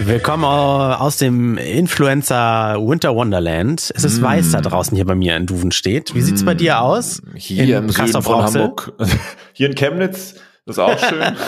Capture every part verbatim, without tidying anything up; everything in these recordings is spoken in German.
Willkommen aus dem Influencer Winter Wonderland. Es ist mm. weiß da draußen hier bei mir in Duvenstedt. Wie sieht's bei dir aus? Hier im Süden von Hamburg. Hier in Chemnitz. Das ist auch schön.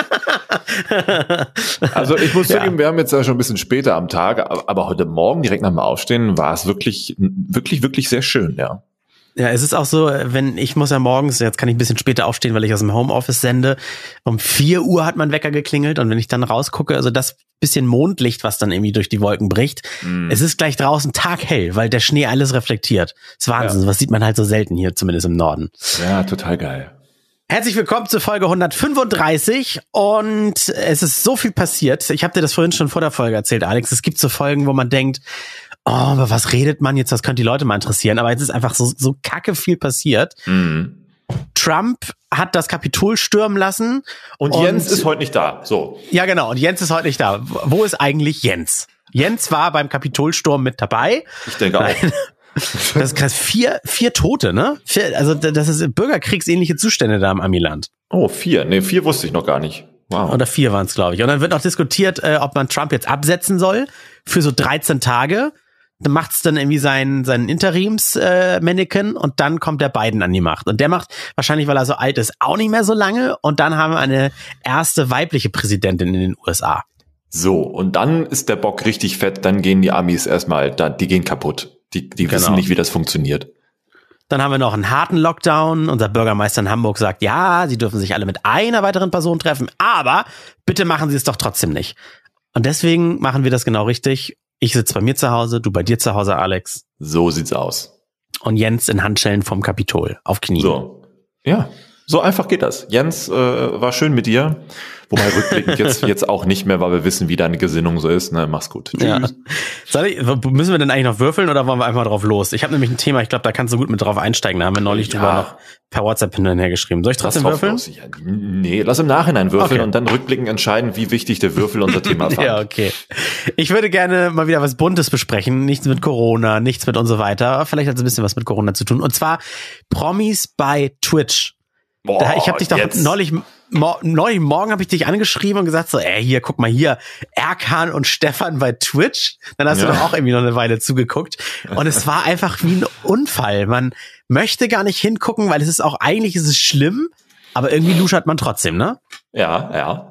Also ich muss zugeben, ja. wir haben jetzt ja schon ein bisschen später am Tag, aber heute Morgen direkt nach dem Aufstehen war es wirklich, wirklich, wirklich sehr schön, ja. Ja, es ist auch so, wenn ich muss ja morgens, jetzt kann ich ein bisschen später aufstehen, weil ich aus dem Homeoffice sende, um vier Uhr hat mein Wecker geklingelt und wenn ich dann rausgucke, also das bisschen Mondlicht, was dann irgendwie durch die Wolken bricht, mm. es ist gleich draußen taghell, weil der Schnee alles reflektiert. Das ist Wahnsinn, ja. was sieht man halt so selten hier, zumindest im Norden. Ja, total geil. Herzlich willkommen zur Folge hundertfünfunddreißig und es ist so viel passiert. Ich habe dir das vorhin schon vor der Folge erzählt, Alex. Es gibt so Folgen, wo man denkt, oh, aber was redet man jetzt? Das könnte die Leute mal interessieren. Aber jetzt ist einfach so, so kacke viel passiert. Mhm. Trump hat das Kapitol stürmen lassen. Und, und Jens ist heute nicht da. So. Ja, genau. Und Jens ist heute nicht da. Wo ist eigentlich Jens? Jens war beim Kapitolsturm mit dabei. Ich denke auch. Das ist krass. Vier, vier Tote, ne? Vier, also das ist bürgerkriegsähnliche Zustände da im Amiland. Oh, vier. Nee, vier wusste ich noch gar nicht. Wow. Oder vier waren es, glaube ich. Und dann wird noch diskutiert, äh, ob man Trump jetzt absetzen soll für so dreizehn Tage. Dann macht's dann irgendwie seinen, seinen Interims-Mannequin äh, und dann kommt der Biden an die Macht. Und der macht wahrscheinlich, weil er so alt ist, auch nicht mehr so lange. Und dann haben wir eine erste weibliche Präsidentin in den U S A. So, und dann ist der Bock richtig fett. Dann gehen die Amis erstmal, die gehen kaputt. Die, die genau. wissen nicht, wie das funktioniert. Dann haben wir noch einen harten Lockdown. Unser Bürgermeister in Hamburg sagt, ja, sie dürfen sich alle mit einer weiteren Person treffen, aber bitte machen sie es doch trotzdem nicht. Und deswegen machen wir das genau richtig. Ich sitze bei mir zu Hause, du bei dir zu Hause, Alex. So sieht's aus. Und Jens in Handschellen vom Kapitol, auf Knien. So, ja, so einfach geht das. Jens, äh, war schön mit dir. Wobei rückblickend jetzt jetzt auch nicht mehr, weil wir wissen, wie deine Gesinnung so ist. Ne, mach's gut. Tschüss. Ja. Soll ich, müssen wir denn eigentlich noch würfeln oder wollen wir einfach drauf los? Ich habe nämlich ein Thema, ich glaube, da kannst du gut mit drauf einsteigen. Da haben wir neulich ja. drüber noch per WhatsApp hinterher geschrieben. Soll ich trotzdem würfeln? Ja, nee, lass im Nachhinein würfeln okay. und dann rückblickend entscheiden, wie wichtig der Würfel unser Thema fand. Ja, okay. Ich würde gerne mal wieder was Buntes besprechen. Nichts mit Corona, nichts mit und so weiter. Vielleicht hat es ein bisschen was mit Corona zu tun. Und zwar Promis bei Twitch. Boah, da, ich habe dich doch jetzt. neulich, mo, neulich morgen habe ich dich angeschrieben und gesagt so, ey, hier, guck mal hier, Erkan und Stefan bei Twitch. Dann hast ja. du doch auch irgendwie noch eine Weile zugeguckt. Und es war einfach wie ein Unfall. Man möchte gar nicht hingucken, weil es ist auch, eigentlich ist es schlimm, aber irgendwie luschert man trotzdem, ne? Ja, ja.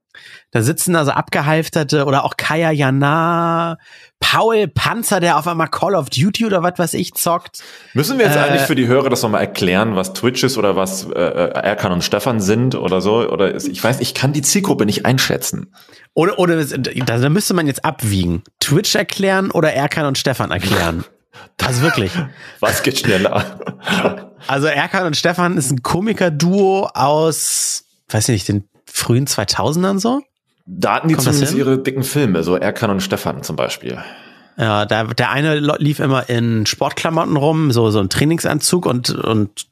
Da sitzen also abgehalfterte oder auch Kaya Jana, Paul Panzer, der auf einmal Call of Duty oder was weiß ich zockt. Müssen wir jetzt äh, eigentlich für die Hörer das nochmal erklären, was Twitch ist oder was äh, Erkan und Stefan sind oder so? Oder ist, ich weiß, ich kann die Zielgruppe nicht einschätzen. Oder, oder da, da müsste man jetzt abwiegen. Twitch erklären oder Erkan und Stefan erklären. Also wirklich. Was geht schneller? Also Erkan und Stefan ist ein Komiker-Duo aus, weiß ich nicht, den frühen zweitausendern so? Da hatten die Kommt zumindest ihre dicken Filme, so Erkan und Stefan zum Beispiel. Ja, der, der eine lief immer in Sportklamotten rum, so so ein Trainingsanzug und und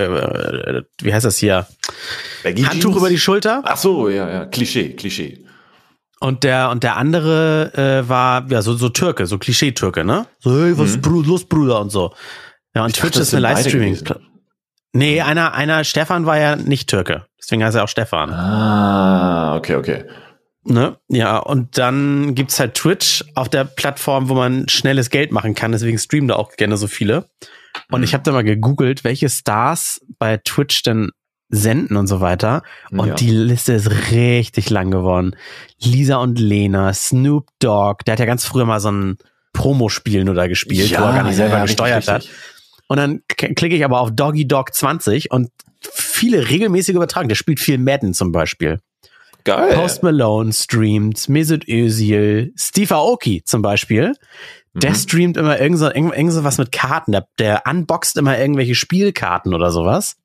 äh, wie heißt das hier? Baggy Handtuch Jeans? Über die Schulter. Ach so, ja, ja, Klischee, Klischee. Und der und der andere äh, war ja so so Türke, so Klischee-Türke, ne? So, hey, was mhm. ist los, Bruder und so. Ja, und ich Twitch dachte, ist eine Livestreaming. Nee, einer einer Stefan war ja nicht Türke, deswegen heißt er auch Stefan. Ah, okay, okay. Ne? Ja, und dann gibt's halt Twitch auf der Plattform, wo man schnelles Geld machen kann, deswegen streamen da auch gerne so viele. Und mhm. ich habe da mal gegoogelt, welche Stars bei Twitch denn senden und so weiter. Und ja. die Liste ist richtig lang geworden. Lisa und Lena, Snoop Dogg, der hat ja ganz früher mal so ein Promospiel nur da gespielt, ja, wo er gar nicht selber ja, gesteuert richtig, hat. Und dann k- klicke ich aber auf Doggy Dog zwanzig und viele regelmäßige Übertragungen. Der spielt viel Madden zum Beispiel. Geil. Post Malone streamt, Mesut Özil, Steve Aoki zum Beispiel. Der mhm. streamt immer irgend so, irgend, irgend so was mit Karten. Der, der unboxt immer irgendwelche Spielkarten oder sowas.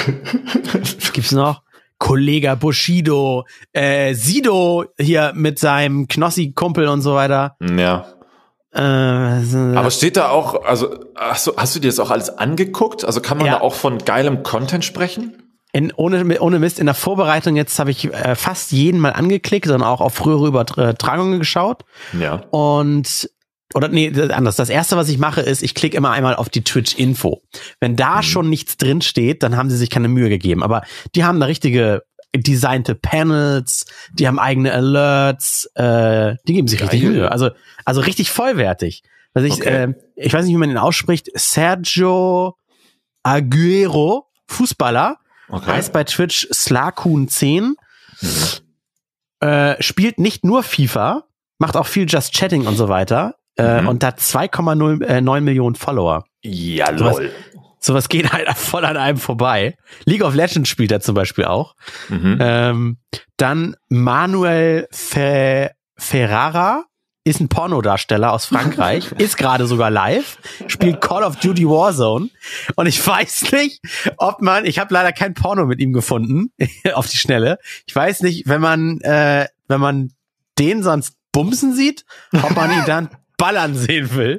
Gibt's noch? Kollege Bushido, äh, Sido hier mit seinem Knossi-Kumpel und so weiter. Ja. Äh, Aber steht da auch, also hast du, hast du dir das auch alles angeguckt? Also kann man ja. da auch von geilem Content sprechen? In, ohne, ohne Mist, in der Vorbereitung jetzt habe ich äh, fast jeden mal angeklickt und auch auf frühere Übertragungen geschaut. Ja. Und, oder nee, anders. Das erste, was ich mache, ist, ich klicke immer einmal auf die Twitch-Info. Wenn da mhm. schon nichts drin steht, dann haben sie sich keine Mühe gegeben. Aber die haben eine richtige designte Panels, die haben eigene Alerts, äh, die geben sich Geil. richtig Mühe. Also, also richtig vollwertig. Also ich, Okay. äh, ich weiß nicht, wie man ihn ausspricht. Sergio Aguero, Fußballer, Okay. heißt bei Twitch Slakun zehn, Mhm. äh, spielt nicht nur FIFA, macht auch viel Just Chatting und so weiter, äh, Mhm. und hat zwei Komma neun Millionen Follower. Ja, Sowas- lol. Sowas geht halt voll an einem vorbei. League of Legends spielt er zum Beispiel auch. Mhm. Ähm, dann Manuel Fe Ferrara ist ein Pornodarsteller aus Frankreich, ist gerade sogar live, spielt Call of Duty Warzone und ich weiß nicht, ob man, ich habe leider kein Porno mit ihm gefunden auf die Schnelle. Ich weiß nicht, wenn man äh, wenn man den sonst bumsen sieht, ob man ihn dann ballern sehen will.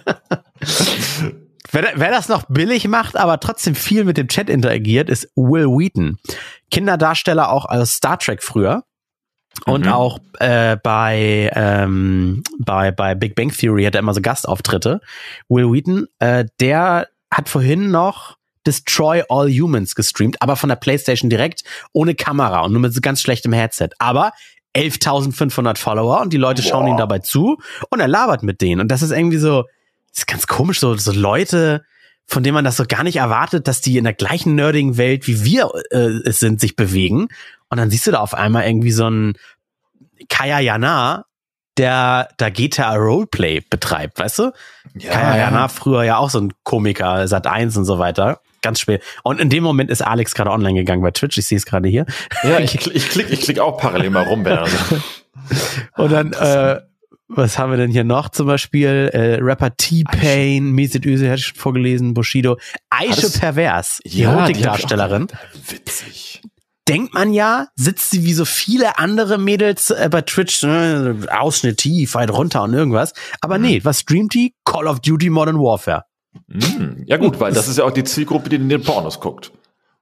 Wer, wer das noch billig macht, aber trotzdem viel mit dem Chat interagiert, ist Will Wheaton. Kinderdarsteller auch aus Star Trek früher. Und Mhm. auch äh, bei, ähm, bei bei Big Bang Theory hat er immer so Gastauftritte. Will Wheaton, äh, der hat vorhin noch Destroy All Humans gestreamt, aber von der PlayStation direkt, ohne Kamera und nur mit so ganz schlechtem Headset. Aber elftausendfünfhundert Follower und die Leute schauen Boah. ihm dabei zu und er labert mit denen. Und das ist irgendwie so, das ist ganz komisch, so, so Leute, von denen man das so gar nicht erwartet, dass die in der gleichen nerdigen Welt wie wir äh, es sind, sich bewegen. Und dann siehst du da auf einmal irgendwie so einen Kaya Jana, der da G T A Roleplay betreibt, weißt du? Ja, Kaya ja. Jana früher ja auch so ein Komiker, Sat eins und so weiter. Ganz spät. Und in dem Moment ist Alex gerade online gegangen bei Twitch. Ich sehe es gerade hier. Ja, ich, kl- ich klick, ich klick auch parallel mal rum, wenn er so. Und dann, äh, was haben wir denn hier noch? Zum Beispiel äh, Rapper T-Pain, Mesut Özil, hatte ich schon vorgelesen, Bushido. Aische das- Pervers, die hab ich Erotikdarstellerin. auch- Witzig. Denkt man ja, sitzt sie wie so viele andere Mädels äh, bei Twitch, ne, Ausschnitt tief, weit runter und irgendwas. Aber Mhm. nee, was streamt die? Call of Duty Modern Warfare. Mhm. Ja gut, weil das ist ja auch die Zielgruppe, die in den Pornos guckt.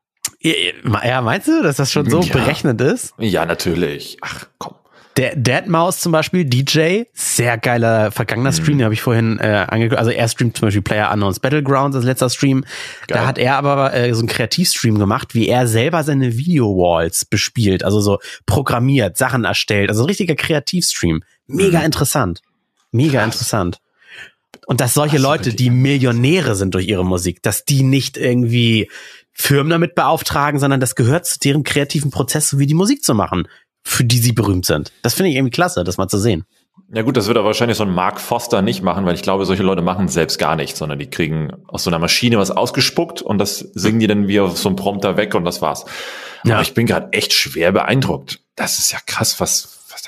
Ja, meinst du, dass das schon so Ja. berechnet ist? Ja, natürlich. Ach, komm. Der Deadmau5 zum Beispiel, D J, sehr geiler vergangener Stream, den habe ich vorhin äh, angeguckt. Also er streamt zum Beispiel PlayerUnknown's Battlegrounds als letzter Stream. Geil. Da hat er aber äh, so einen Kreativstream gemacht, wie er selber seine Video-Walls bespielt, also so programmiert, Sachen erstellt. Also ein richtiger Kreativstream. Mega Mhm. interessant. Mega Krass. interessant. Und dass solche Krass, Leute, richtig. die Millionäre sind durch ihre Musik, dass die nicht irgendwie Firmen damit beauftragen, sondern das gehört zu deren kreativen Prozess, so wie die Musik zu machen, für die sie berühmt sind. Das finde ich irgendwie klasse, das mal zu sehen. Ja gut, das wird aber wahrscheinlich so ein Mark Foster nicht machen, weil ich glaube, solche Leute machen selbst gar nichts, sondern die kriegen aus so einer Maschine was ausgespuckt und das singen die dann wie auf so einem Prompter weg und das war's. Ja. Aber ich bin gerade echt schwer beeindruckt. Das ist ja krass, was, was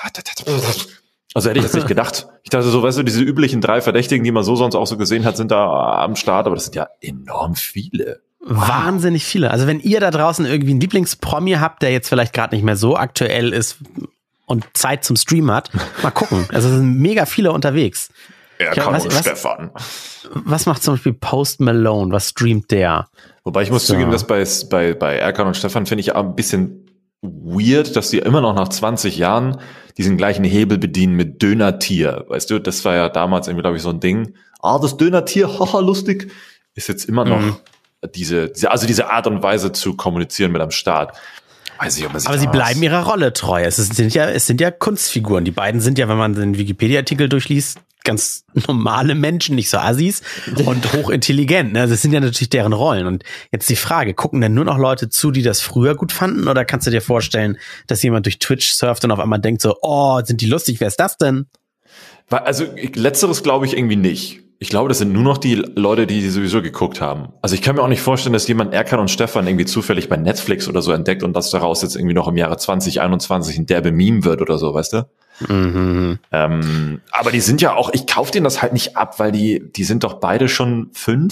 also hätte ich jetzt nicht gedacht. Ich dachte so, weißt du, diese üblichen drei Verdächtigen, die man so sonst auch so gesehen hat, sind da am Start, aber das sind ja enorm viele. Wahnsinnig viele. Also wenn ihr da draußen irgendwie einen Lieblingspromi habt, der jetzt vielleicht gerade nicht mehr so aktuell ist und Zeit zum Stream hat, mal gucken. Also es sind mega viele unterwegs. Erkan Ja, was- und was- Stefan. Was macht zum Beispiel Post Malone? Was streamt der? Wobei ich muss So. zugeben, dass bei, bei, bei Erkan und Stefan finde ich auch ein bisschen weird, dass die immer noch nach zwanzig Jahren diesen gleichen Hebel bedienen mit Dönertier. Weißt du, das war ja damals irgendwie, glaube ich, so ein Ding. Ah, das Dönertier, haha, lustig. Ist jetzt immer noch Mhm. diese, diese, also diese Art und Weise zu kommunizieren mit am Start. Weiß ich, ob man sich Aber sie da bleiben was- ihrer Rolle treu. Es ist- sind ja, es sind ja Kunstfiguren. Die beiden sind ja, wenn man den Wikipedia-Artikel durchliest, ganz normale Menschen, nicht so Assis und hochintelligent. Ne? Das sind ja natürlich deren Rollen. Und jetzt die Frage, gucken denn nur noch Leute zu, die das früher gut fanden? Oder kannst du dir vorstellen, dass jemand durch Twitch surft und auf einmal denkt so, oh, sind die lustig, wer ist das denn? Weil- Also ich- letzteres glaube ich irgendwie nicht. Ich glaube, das sind nur noch die Leute, die sowieso geguckt haben. Also ich kann mir auch nicht vorstellen, dass jemand Erkan und Stefan irgendwie zufällig bei Netflix oder so entdeckt und das daraus jetzt irgendwie noch im Jahre zwanzig einundzwanzig ein derbe Meme wird oder so, weißt du? Mhm. Ähm, aber die sind ja auch, ich kaufe denen das halt nicht ab, weil die, die sind doch beide schon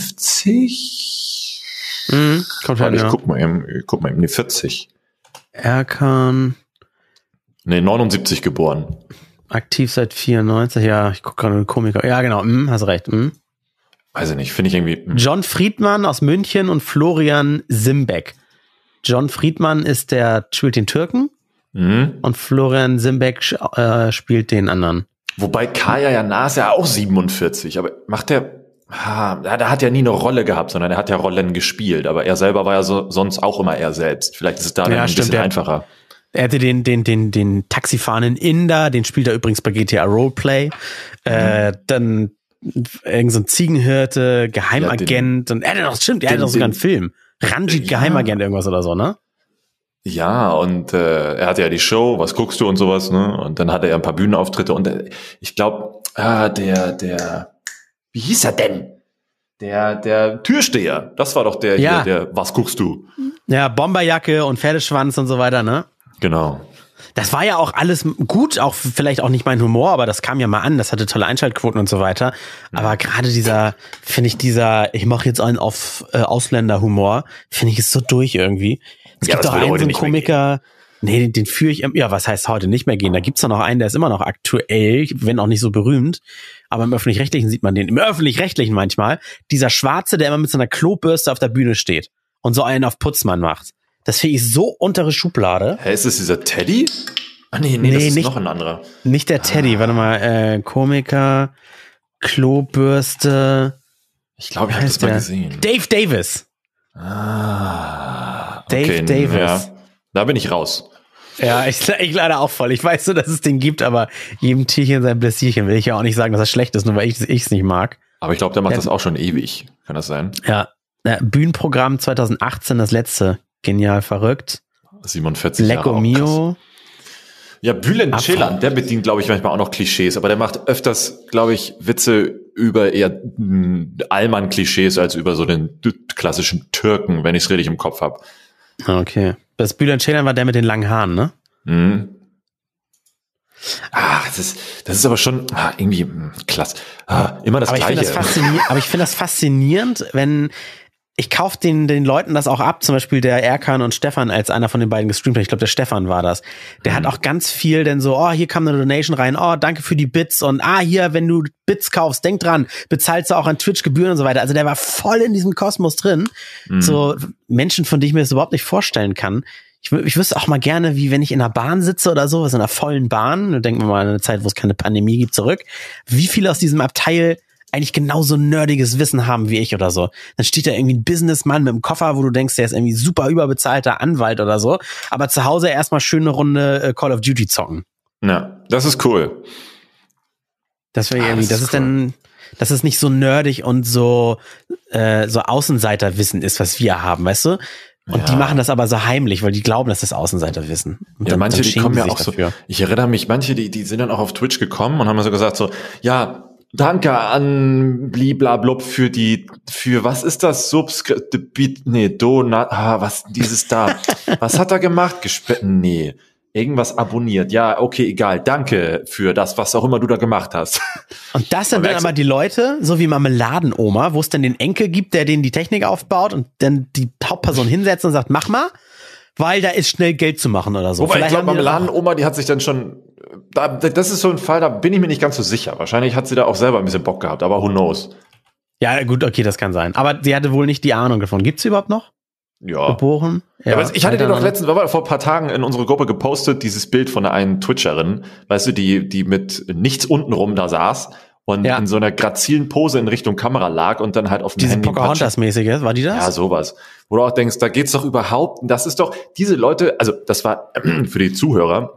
fünfzig. Mhm. Kommt Warte, halt, ich ja. guck mal eben, ich guck mal eben, nee, vierzig. Erkan, Nee, neunundsiebzig geboren. aktiv seit vierundneunzig. Ja, ich gucke gerade einen Komiker. Ja, genau, mhm, hast recht. Mhm. Weiß ich nicht, finde ich irgendwie, hm. John Friedmann aus München und Florian Simbeck. John Friedmann ist der, spielt den Türken Mhm. und Florian Simbeck äh, spielt den anderen. Wobei Kaya Jana ist ja auch siebenundvierzig, aber macht der, ah, der hat ja nie eine Rolle gehabt, sondern er hat ja Rollen gespielt, aber er selber war ja so, sonst auch immer er selbst. Vielleicht ist es da dann Ja, ein stimmt, bisschen der- einfacher. Er hatte den, den, den, den taxifahrenden Inder, den spielt er übrigens bei G T A Roleplay. Mhm. Äh, dann irgend so ein Ziegenhirte, Geheimagent. Ja, den, und er hatte doch, stimmt, er den, hatte doch sogar einen Film. Ranjit, ja. Geheimagent, irgendwas oder so, ne? Ja, und äh, er hatte ja die Show, was guckst du und sowas, ne? Und dann hatte er ein paar Bühnenauftritte und äh, ich glaube, ah, der, der, wie hieß er denn? Der, der Türsteher, das war doch der ja. hier, der, was guckst du? Ja, Bomberjacke und Pferdeschwanz und so weiter, ne? Genau. Das war ja auch alles gut, auch vielleicht auch nicht mein Humor, aber das kam ja mal an, das hatte tolle Einschaltquoten und so weiter. Aber gerade dieser, finde ich, dieser, ich mache jetzt einen auf äh, Ausländer-Humor, finde ich, ist so durch irgendwie. Es ja, gibt doch einen so einen Komiker, nee, den, den führe ich, ja, was heißt heute nicht mehr gehen? Da gibt's doch noch einen, der ist immer noch aktuell, wenn auch nicht so berühmt, aber im Öffentlich-Rechtlichen sieht man den, im Öffentlich-Rechtlichen manchmal, dieser Schwarze, der immer mit so einer Klobürste auf der Bühne steht und so einen auf Putzmann macht. Das finde ich so untere Schublade. Hä, ist das dieser Teddy? Ah, nee, nee, nee, das ist nicht, noch ein anderer. Nicht der Teddy, ah. warte mal, äh, Komiker, Klobürste. Ich glaube, ich habe das mal gesehen. Dave Davis. Ah, okay, Dave Davis. Ja, da bin ich raus. Ja, ich, ich leider auch voll. Ich weiß so, dass es den gibt, aber jedem Tierchen sein Bläsierchen will ich ja auch nicht sagen, dass das schlecht ist, nur weil ich es nicht mag. Aber ich glaube, der macht ja. das auch schon ewig. Kann das sein? Ja. ja Bühnenprogramm zwanzig achtzehn, das letzte. Genial, verrückt. siebenundvierzig Lecco Jahre Mio. Ja, Bülent Ceylan, der bedient, glaube ich, manchmal auch noch Klischees, aber der macht öfters, glaube ich, Witze über eher Allmann-Klischees als über so den klassischen Türken, wenn ich es richtig im Kopf habe. Okay. Das Bülent Ceylan war der mit den langen Haaren, ne? Mhm. Ah, das ist, das ist aber schon ah, irgendwie mh, klasse. Ah, immer das aber Gleiche. Ich das faszinier- aber ich finde das faszinierend, wenn ich kaufe den, den Leuten das auch ab, zum Beispiel der Erkan und Stefan, als einer von den beiden gestreamt hat. Ich glaube, der Stefan war das. Der mhm. hat auch ganz viel denn so, oh, hier kam eine Donation rein, oh, danke für die Bits und ah, hier, wenn du Bits kaufst, denk dran, bezahlst du auch an Twitch-Gebühren und so weiter. Also der war voll in diesem Kosmos drin. Mhm. So Menschen, von denen ich mir das überhaupt nicht vorstellen kann. Ich, ich wüsste auch mal gerne, wie wenn ich in einer Bahn sitze oder so, was in einer vollen Bahn, denken wir mal an eine Zeit, wo es keine Pandemie gibt, zurück, wie viele aus diesem Abteil eigentlich genauso nerdiges Wissen haben wie ich oder so. Dann steht da irgendwie ein Businessmann mit einem Koffer, wo du denkst, der ist irgendwie super überbezahlter Anwalt oder so, aber zu Hause erstmal schön eine Runde Call of Duty zocken. Ja, das ist cool. Das wäre ah, irgendwie, das, das ist, ist cool. dann, dass es nicht so nerdig und so, äh, so Außenseiterwissen ist, was wir haben, weißt du? Und ja. die machen das aber so heimlich, weil die glauben, dass das Außenseiterwissen. Und ja, dann, manche, dann die kommen ja auch dafür. so, ich erinnere mich, manche, die, die sind dann auch auf Twitch gekommen und haben so gesagt so, ja, danke an bliblablub für die, für was ist das? Subskript, nee, Donat, ah, was, dieses da. Was hat er gemacht? Gespe- nee, irgendwas abonniert. Ja, okay, egal. Danke für das, was auch immer du da gemacht hast. Und das sind dann aber die Leute, so wie Marmeladenoma, wo es dann den Enkel gibt, der denen die Technik aufbaut und dann die Hauptperson hinsetzt und sagt, mach mal, weil da ist schnell Geld zu machen oder so. Wobei, ich glaube, Marmeladenoma, die hat sich dann schon, da, das ist so ein Fall, da bin ich mir nicht ganz so sicher. Wahrscheinlich hat sie da auch selber ein bisschen Bock gehabt, aber who knows? Ja, gut, okay, das kann sein. Aber sie hatte wohl nicht die Ahnung davon. Gibt's sie überhaupt noch? Ja. Geboren? Ja, aber ich hatte dir doch letztens, war vor ein paar Tagen in unsere Gruppe gepostet, dieses Bild von einer Twitcherin, weißt du, die, die mit nichts untenrum da saß und ja. in so einer grazilen Pose in Richtung Kamera lag und dann halt auf dem diese Handy. Diese Pocahontas-mäßige, war die das? Ja, sowas. Wo du auch denkst, da geht's doch überhaupt, das ist doch, diese Leute, also das war für die Zuhörer,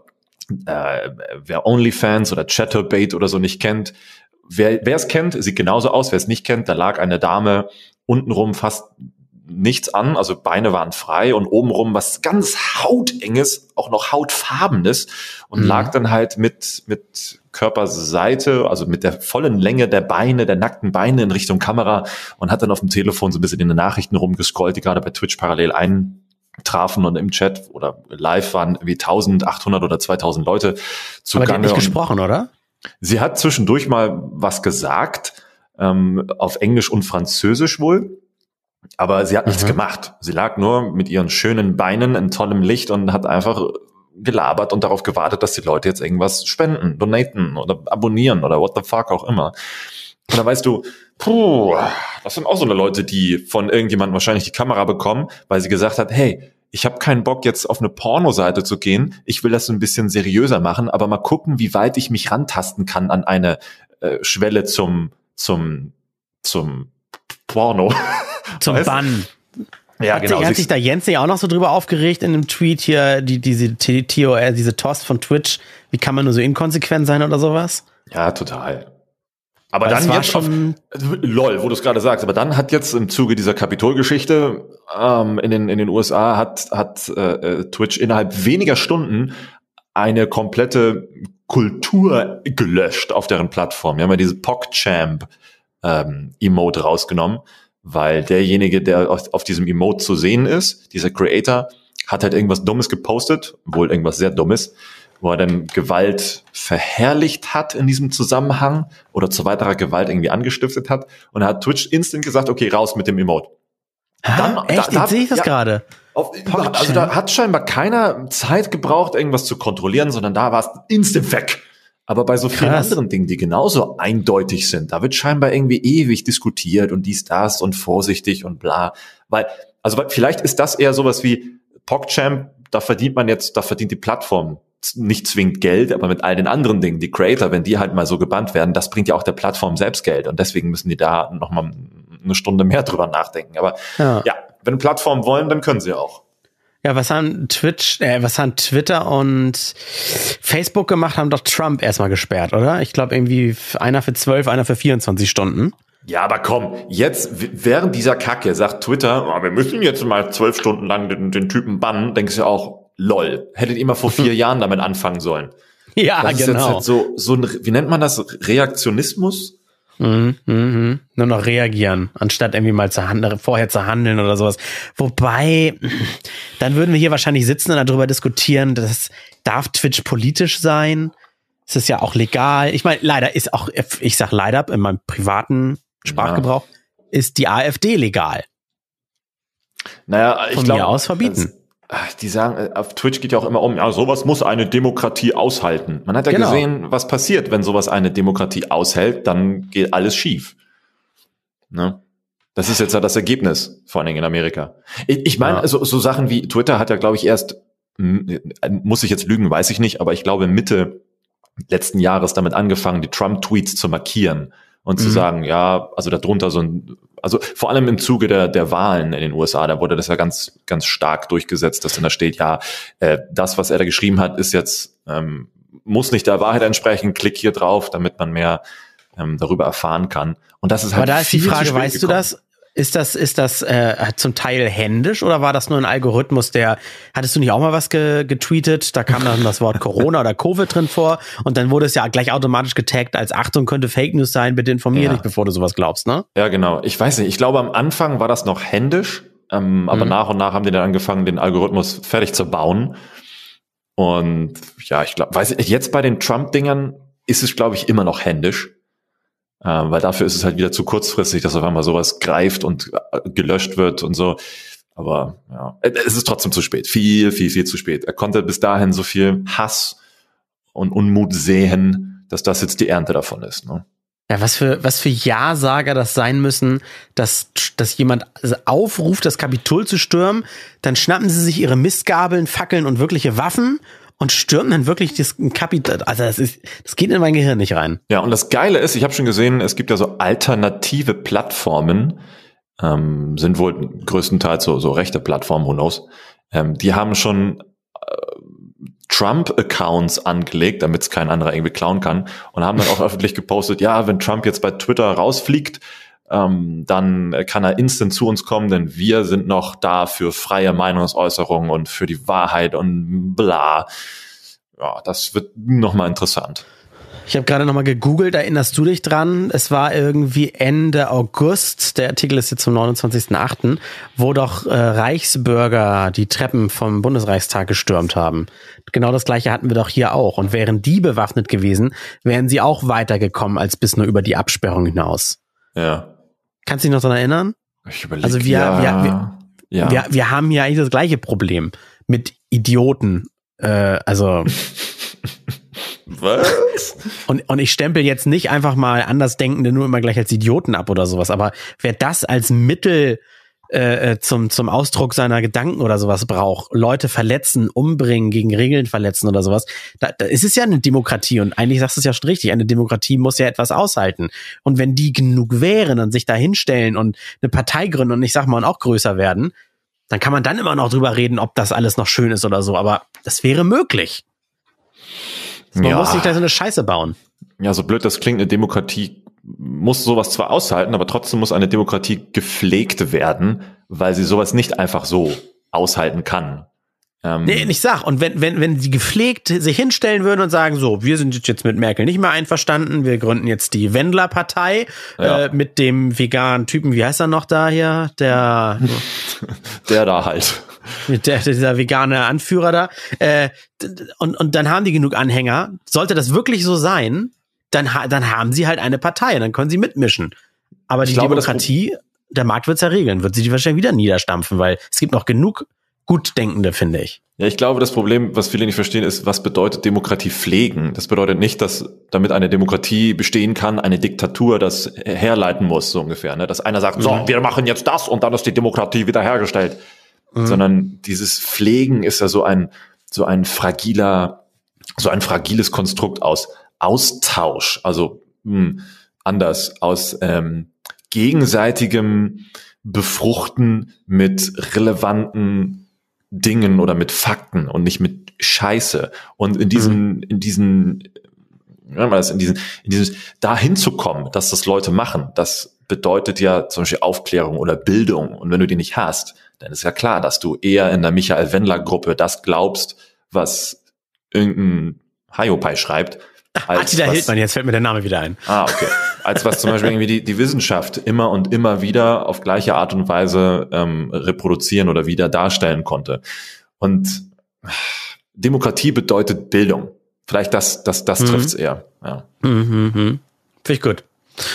äh, wer OnlyFans oder Chatterbait oder so nicht kennt, wer wer es kennt, sieht genauso aus, wer es nicht kennt, da lag eine Dame untenrum fast nichts an, also Beine waren frei und obenrum was ganz hautenges, auch noch hautfarbenes und mhm. lag dann halt mit mit Körperseite, also mit der vollen Länge der Beine, der nackten Beine in Richtung Kamera und hat dann auf dem Telefon so ein bisschen in den Nachrichten rumgescrollt, die gerade bei Twitch parallel eintrafen und im Chat oder live waren wie eintausendachthundert oder zweitausend Leute zugange. Aber die hat nicht gesprochen, oder? Sie hat zwischendurch mal was gesagt, ähm, auf Englisch und Französisch wohl. Aber sie hat nichts mhm. gemacht. Sie lag nur mit ihren schönen Beinen in tollem Licht und hat einfach gelabert und darauf gewartet, dass die Leute jetzt irgendwas spenden, donaten oder abonnieren oder what the fuck auch immer. Und da weißt du, puh, das sind auch so eine Leute, die von irgendjemandem wahrscheinlich die Kamera bekommen, weil sie gesagt hat, hey, ich habe keinen Bock jetzt auf eine Pornoseite zu gehen, ich will das so ein bisschen seriöser machen, aber mal gucken, wie weit ich mich rantasten kann an eine äh, Schwelle zum zum zum Porno. Zum weißt? Bann. Ja, hat, genau. Hat sich da Jens nicht auch noch so drüber aufgeregt in einem Tweet hier, die, diese T O R, diese Toast von Twitch, wie kann man nur so inkonsequent sein oder sowas? Ja, total. Aber Weil dann war jetzt schon auf, lol, wo du es gerade sagst, aber dann hat jetzt im Zuge dieser Kapitolgeschichte ähm, in den in den U S A hat hat äh, Twitch innerhalb weniger Stunden eine komplette Kultur gelöscht auf deren Plattform. Wir haben ja diese PogChamp ähm, Emote rausgenommen, weil derjenige, der auf, auf diesem Emote zu sehen ist, dieser Creator, hat halt irgendwas Dummes gepostet, wohl irgendwas sehr Dummes, wo er dann Gewalt verherrlicht hat in diesem Zusammenhang oder zu weiterer Gewalt irgendwie angestiftet hat. Und da hat Twitch instant gesagt, okay, raus mit dem Emote. Dann, ah, echt? Da, Jetzt sehe ich das ja, gerade. Auf, also da hat scheinbar keiner Zeit gebraucht, irgendwas zu kontrollieren, sondern da war es instant weg. Aber bei so vielen Krass. anderen Dingen, die genauso eindeutig sind, da wird scheinbar irgendwie ewig diskutiert und dies, das und vorsichtig und bla. Weil, also vielleicht ist das eher sowas wie PogChamp, da verdient man jetzt, da verdient die Plattform nicht zwingend Geld, aber mit all den anderen Dingen, die Creator, wenn die halt mal so gebannt werden, das bringt ja auch der Plattform selbst Geld und deswegen müssen die da nochmal eine Stunde mehr drüber nachdenken. Aber ja, ja wenn Plattformen wollen, dann können sie auch. Ja, was haben Twitch, äh, was haben Twitter und Facebook gemacht, haben doch Trump erstmal gesperrt, oder? Ich glaube irgendwie einer für zwölf, einer für vierundzwanzig Stunden. Ja, aber komm, jetzt während dieser Kacke sagt Twitter, oh, wir müssen jetzt mal zwölf Stunden lang den, den Typen bannen, denkst du auch, lol, hättet ihr mal vor vier Jahren damit anfangen sollen. Ja, das ist genau. Jetzt halt so, so ein, wie nennt man das, Reaktionismus? Mhm, mhm. Nur noch reagieren, anstatt irgendwie mal zu handeln, vorher zu handeln oder sowas. Wobei, dann würden wir hier wahrscheinlich sitzen und darüber diskutieren, das darf Twitch politisch sein? Es ist ja auch legal. Ich meine, leider ist auch, ich sag leider, in meinem privaten Sprachgebrauch, ja. ist die AfD legal. Naja, ich Von glaube, mir aus verbieten. Die sagen, auf Twitch geht ja auch immer um, ja, sowas muss eine Demokratie aushalten. Man hat ja genau. gesehen, was passiert, wenn sowas eine Demokratie aushält, dann geht alles schief. Ne? Das ist jetzt ja das Ergebnis, vor allen Dingen in Amerika. Ich, ich meine, ja. so, so Sachen wie Twitter hat ja, glaube ich, erst, muss ich jetzt lügen, weiß ich nicht, aber ich glaube Mitte letzten Jahres damit angefangen, die Trump-Tweets zu markieren und mhm. zu sagen, ja, also darunter so ein, also vor allem im Zuge der der Wahlen in den U S A, da wurde das ja ganz ganz stark durchgesetzt, dass dann da steht, ja, äh, das, was er da geschrieben hat, ist jetzt, ähm, muss nicht der Wahrheit entsprechen, klick hier drauf, damit man mehr ähm, darüber erfahren kann. Und das ist halt. Aber da ist die Frage, weißt gekommen. du das? Ist das, ist das äh, zum Teil händisch oder war das nur ein Algorithmus, der, hattest du nicht auch mal was ge, getweetet? Da kam dann das Wort Corona oder Covid drin vor und dann wurde es ja gleich automatisch getaggt als Achtung, könnte Fake News sein, bitte informier ja. dich, bevor du sowas glaubst, ne? Ja, genau. Ich weiß nicht, ich glaube am Anfang war das noch händisch, ähm, aber mhm. nach und nach haben die dann angefangen, den Algorithmus fertig zu bauen. Und ja, ich glaube, weiß ich, jetzt bei den Trump-Dingern ist es, glaube ich, immer noch händisch. Ähm, weil dafür ist es halt wieder zu kurzfristig, dass auf einmal sowas greift und äh, gelöscht wird und so. Aber ja, es ist trotzdem zu spät. Viel, viel, viel zu spät. Er konnte bis dahin so viel Hass und Unmut sehen, dass das jetzt die Ernte davon ist. Ne? Ja, was für, was für Ja-Sager das sein müssen, dass, dass jemand aufruft, das Kapitol zu stürmen, dann schnappen sie sich ihre Mistgabeln, Fackeln und wirkliche Waffen und stürmen dann wirklich das Kapitol. Also das ist, das geht in mein Gehirn nicht rein. Ja, und das Geile ist, ich habe schon gesehen, es gibt ja so alternative Plattformen, ähm, sind wohl größtenteils so, so rechte Plattformen, who knows. Ähm, die haben schon äh, Trump-Accounts angelegt, damit es kein anderer irgendwie klauen kann und haben dann auch öffentlich gepostet, ja, wenn Trump jetzt bei Twitter rausfliegt, ähm, dann kann er instant zu uns kommen, denn wir sind noch da für freie Meinungsäußerung und für die Wahrheit und bla. Ja, das wird nochmal interessant. Ich habe gerade nochmal gegoogelt, erinnerst du dich dran? Es war irgendwie Ende August, der Artikel ist jetzt zum neunundzwanzigsten achten, wo doch äh, Reichsbürger die Treppen vom Bundesreichstag gestürmt haben. Genau das Gleiche hatten wir doch hier auch. Und wären die bewaffnet gewesen, wären sie auch weitergekommen als bis nur über die Absperrung hinaus. Ja. Kannst du dich noch daran erinnern? Ich überlege, also wir, ja, wir, wir, ja. wir, wir haben ja eigentlich das gleiche Problem mit Idioten. Äh, also was? Und, und ich stempel jetzt nicht einfach mal Andersdenkende nur immer gleich als Idioten ab oder sowas, aber wer das als Mittel äh, zum, zum Ausdruck seiner Gedanken oder sowas braucht, Leute verletzen, umbringen, gegen Regeln verletzen oder sowas, da, da ist es ja eine Demokratie und eigentlich sagst du es ja schon richtig, eine Demokratie muss ja etwas aushalten. Und wenn die genug wären und sich da hinstellen und eine Partei gründen und ich sag mal und auch größer werden, Dann kann man dann immer noch drüber reden, ob das alles noch schön ist oder so, aber das wäre möglich. Man ja. muss nicht da so eine Scheiße bauen. Ja, so blöd das klingt, eine Demokratie muss sowas zwar aushalten, aber trotzdem muss eine Demokratie gepflegt werden, weil sie sowas nicht einfach so aushalten kann. Ähm nee, ich sag, und wenn, wenn, wenn die gepflegt sich hinstellen würden und sagen, so, wir sind jetzt mit Merkel nicht mehr einverstanden, wir gründen jetzt die Wendler-Partei ja. äh, mit dem veganen Typen, wie heißt er noch da hier? Der, der da halt. Mit der, dieser vegane Anführer da. Äh, und, und dann haben die genug Anhänger. Sollte das wirklich so sein, dann, dann haben sie halt eine Partei, dann können sie mitmischen. Aber die ich glaube, Demokratie, der Markt wird's ja regeln, wird sie die wahrscheinlich wieder niederstampfen, weil es gibt noch genug Gutdenkende, finde ich. Ja, ich glaube, das Problem, was viele nicht verstehen, ist, was bedeutet Demokratie pflegen? Das bedeutet nicht, dass damit eine Demokratie bestehen kann, eine Diktatur das herleiten muss, so ungefähr. Ne? Dass einer sagt, mhm. so, wir machen jetzt das und dann ist die Demokratie wiederhergestellt. Mhm. Sondern dieses Pflegen ist ja so ein, so ein fragiler, so ein fragiles Konstrukt aus Austausch, also mh, anders, aus ähm, gegenseitigem Befruchten mit relevanten Dingen oder mit Fakten und nicht mit Scheiße. Und in diesen, mhm. in diesen, ja, in diesen, in dieses, da hinzukommen, dass das Leute machen, das bedeutet ja zum Beispiel Aufklärung oder Bildung. Und wenn du die nicht hast, dann ist ja klar, dass du eher in der Michael-Wendler-Gruppe das glaubst, was irgendein Hiopai schreibt. Attila Hildmann, jetzt fällt mir der Name wieder ein. Ah, okay. Als was zum Beispiel irgendwie die, die Wissenschaft immer und immer wieder auf gleiche Art und Weise ähm, reproduzieren oder wieder darstellen konnte. Und Demokratie bedeutet Bildung. Vielleicht das, das, das mhm. trifft's eher. Ja. Mhm, mhm. Finde ich gut.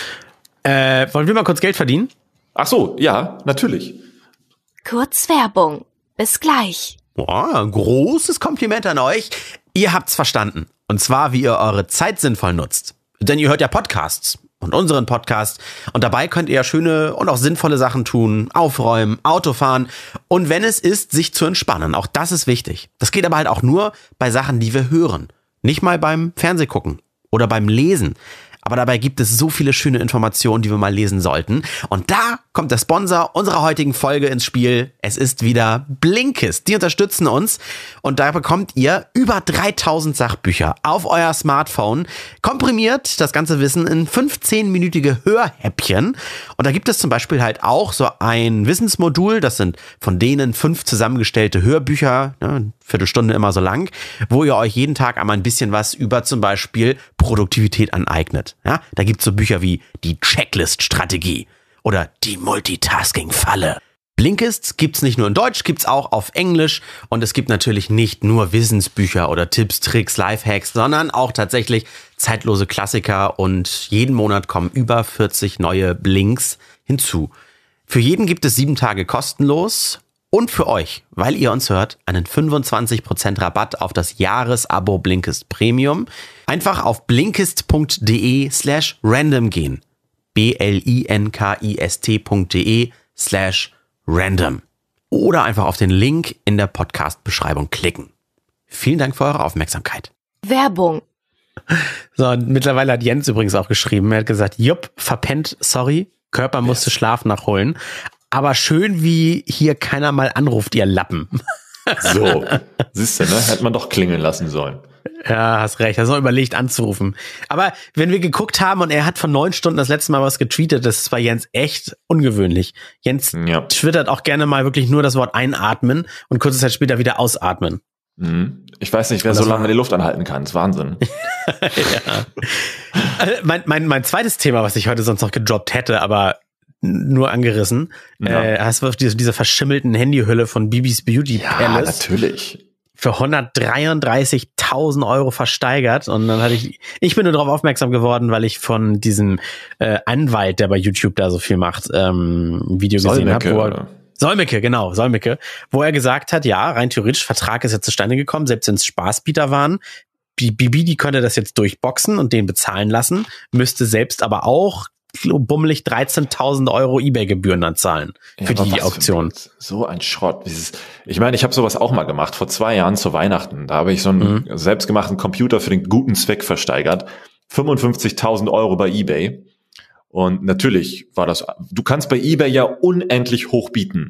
Äh, wollen wir mal kurz Geld verdienen? Ach so, ja, natürlich. Kurz Werbung. Bis gleich. Boah, ein großes Kompliment an euch. Ihr habt's verstanden. Und zwar, wie ihr eure Zeit sinnvoll nutzt. Denn ihr hört ja Podcasts und unseren Podcast. Und dabei könnt ihr ja schöne und auch sinnvolle Sachen tun. Aufräumen, Autofahren. Und wenn es ist, sich zu entspannen. Auch das ist wichtig. Das geht aber halt auch nur bei Sachen, die wir hören. Nicht mal beim Fernsehgucken oder beim Lesen. Aber dabei gibt es so viele schöne Informationen, die wir mal lesen sollten. Und da kommt der Sponsor unserer heutigen Folge ins Spiel. Es ist wieder Blinkist. Die unterstützen uns. Und da bekommt ihr über dreitausend Sachbücher auf euer Smartphone. Komprimiert das ganze Wissen in fünfzehnminütige Hörhäppchen. Und da gibt es zum Beispiel halt auch so ein Wissensmodul. Das sind von denen fünf zusammengestellte Hörbücher, ne, Viertelstunde immer so lang, wo ihr euch jeden Tag einmal ein bisschen was über zum Beispiel Produktivität aneignet. Ja, da gibt's so Bücher wie die Checklist-Strategie oder die Multitasking-Falle. Blinkist gibt's nicht nur in Deutsch, gibt's auch auf Englisch. Und es gibt natürlich nicht nur Wissensbücher oder Tipps, Tricks, Lifehacks, sondern auch tatsächlich zeitlose Klassiker. Und jeden Monat kommen über vierzig neue Blinks hinzu. Für jeden gibt es sieben Tage kostenlos. Und für euch, weil ihr uns hört, einen fünfundzwanzig Prozent Rabatt auf das Jahresabo Blinkist Premium. Einfach auf blinkist.de slash random gehen. B-L-I-N-K-I-S-T.de slash random. Oder einfach auf den Link in der Podcast-Beschreibung klicken. Vielen Dank für eure Aufmerksamkeit. Werbung. So, und mittlerweile hat Jens übrigens auch geschrieben. Er hat gesagt, jupp, verpennt, sorry, Körper musste Schlaf nachholen. Aber schön, wie hier keiner mal anruft, ihr Lappen. So, siehst du, ne? Hätte man doch klingeln lassen sollen. Ja, hast recht. Hast noch überlegt anzurufen. Aber wenn wir geguckt haben und er hat vor neun Stunden das letzte Mal was getweetet, das ist bei Jens echt ungewöhnlich. Jens ja. twittert auch gerne mal wirklich nur das Wort einatmen und kurze Zeit später wieder ausatmen. Mhm. Ich weiß nicht, wer so lange die Luft anhalten kann. Das ist Wahnsinn. Ja. mein, mein, mein zweites Thema, was ich heute sonst noch gedroppt hätte, aber nur angerissen. Ja. Äh, hast du diese, diese verschimmelten Handyhülle von Bibis Beauty ja, Palace? Ja, natürlich. Für hundertdreiunddreißigtausend Euro versteigert. Und dann hatte ich, ich bin nur darauf aufmerksam geworden, weil ich von diesem äh, Anwalt, der bei YouTube da so viel macht, ähm, ein Video gesehen habe. Solmecke, genau, Solmecke. Wo er gesagt hat, ja, rein theoretisch, Vertrag ist jetzt zustande gekommen, selbst wenn es Spaßbieter waren. Bibi, die könnte das jetzt durchboxen und den bezahlen lassen, müsste selbst aber auch bummelig dreizehntausend Euro eBay-Gebühren dann zahlen für ja, die Auktion. Für so ein Schrott. Dieses, ich meine, ich habe sowas auch mal gemacht, vor zwei Jahren zu Weihnachten. Da habe ich so einen mhm. selbstgemachten Computer für den guten Zweck versteigert. fünfundfünfzigtausend Euro bei eBay. Und natürlich war das, du kannst bei eBay ja unendlich hoch bieten.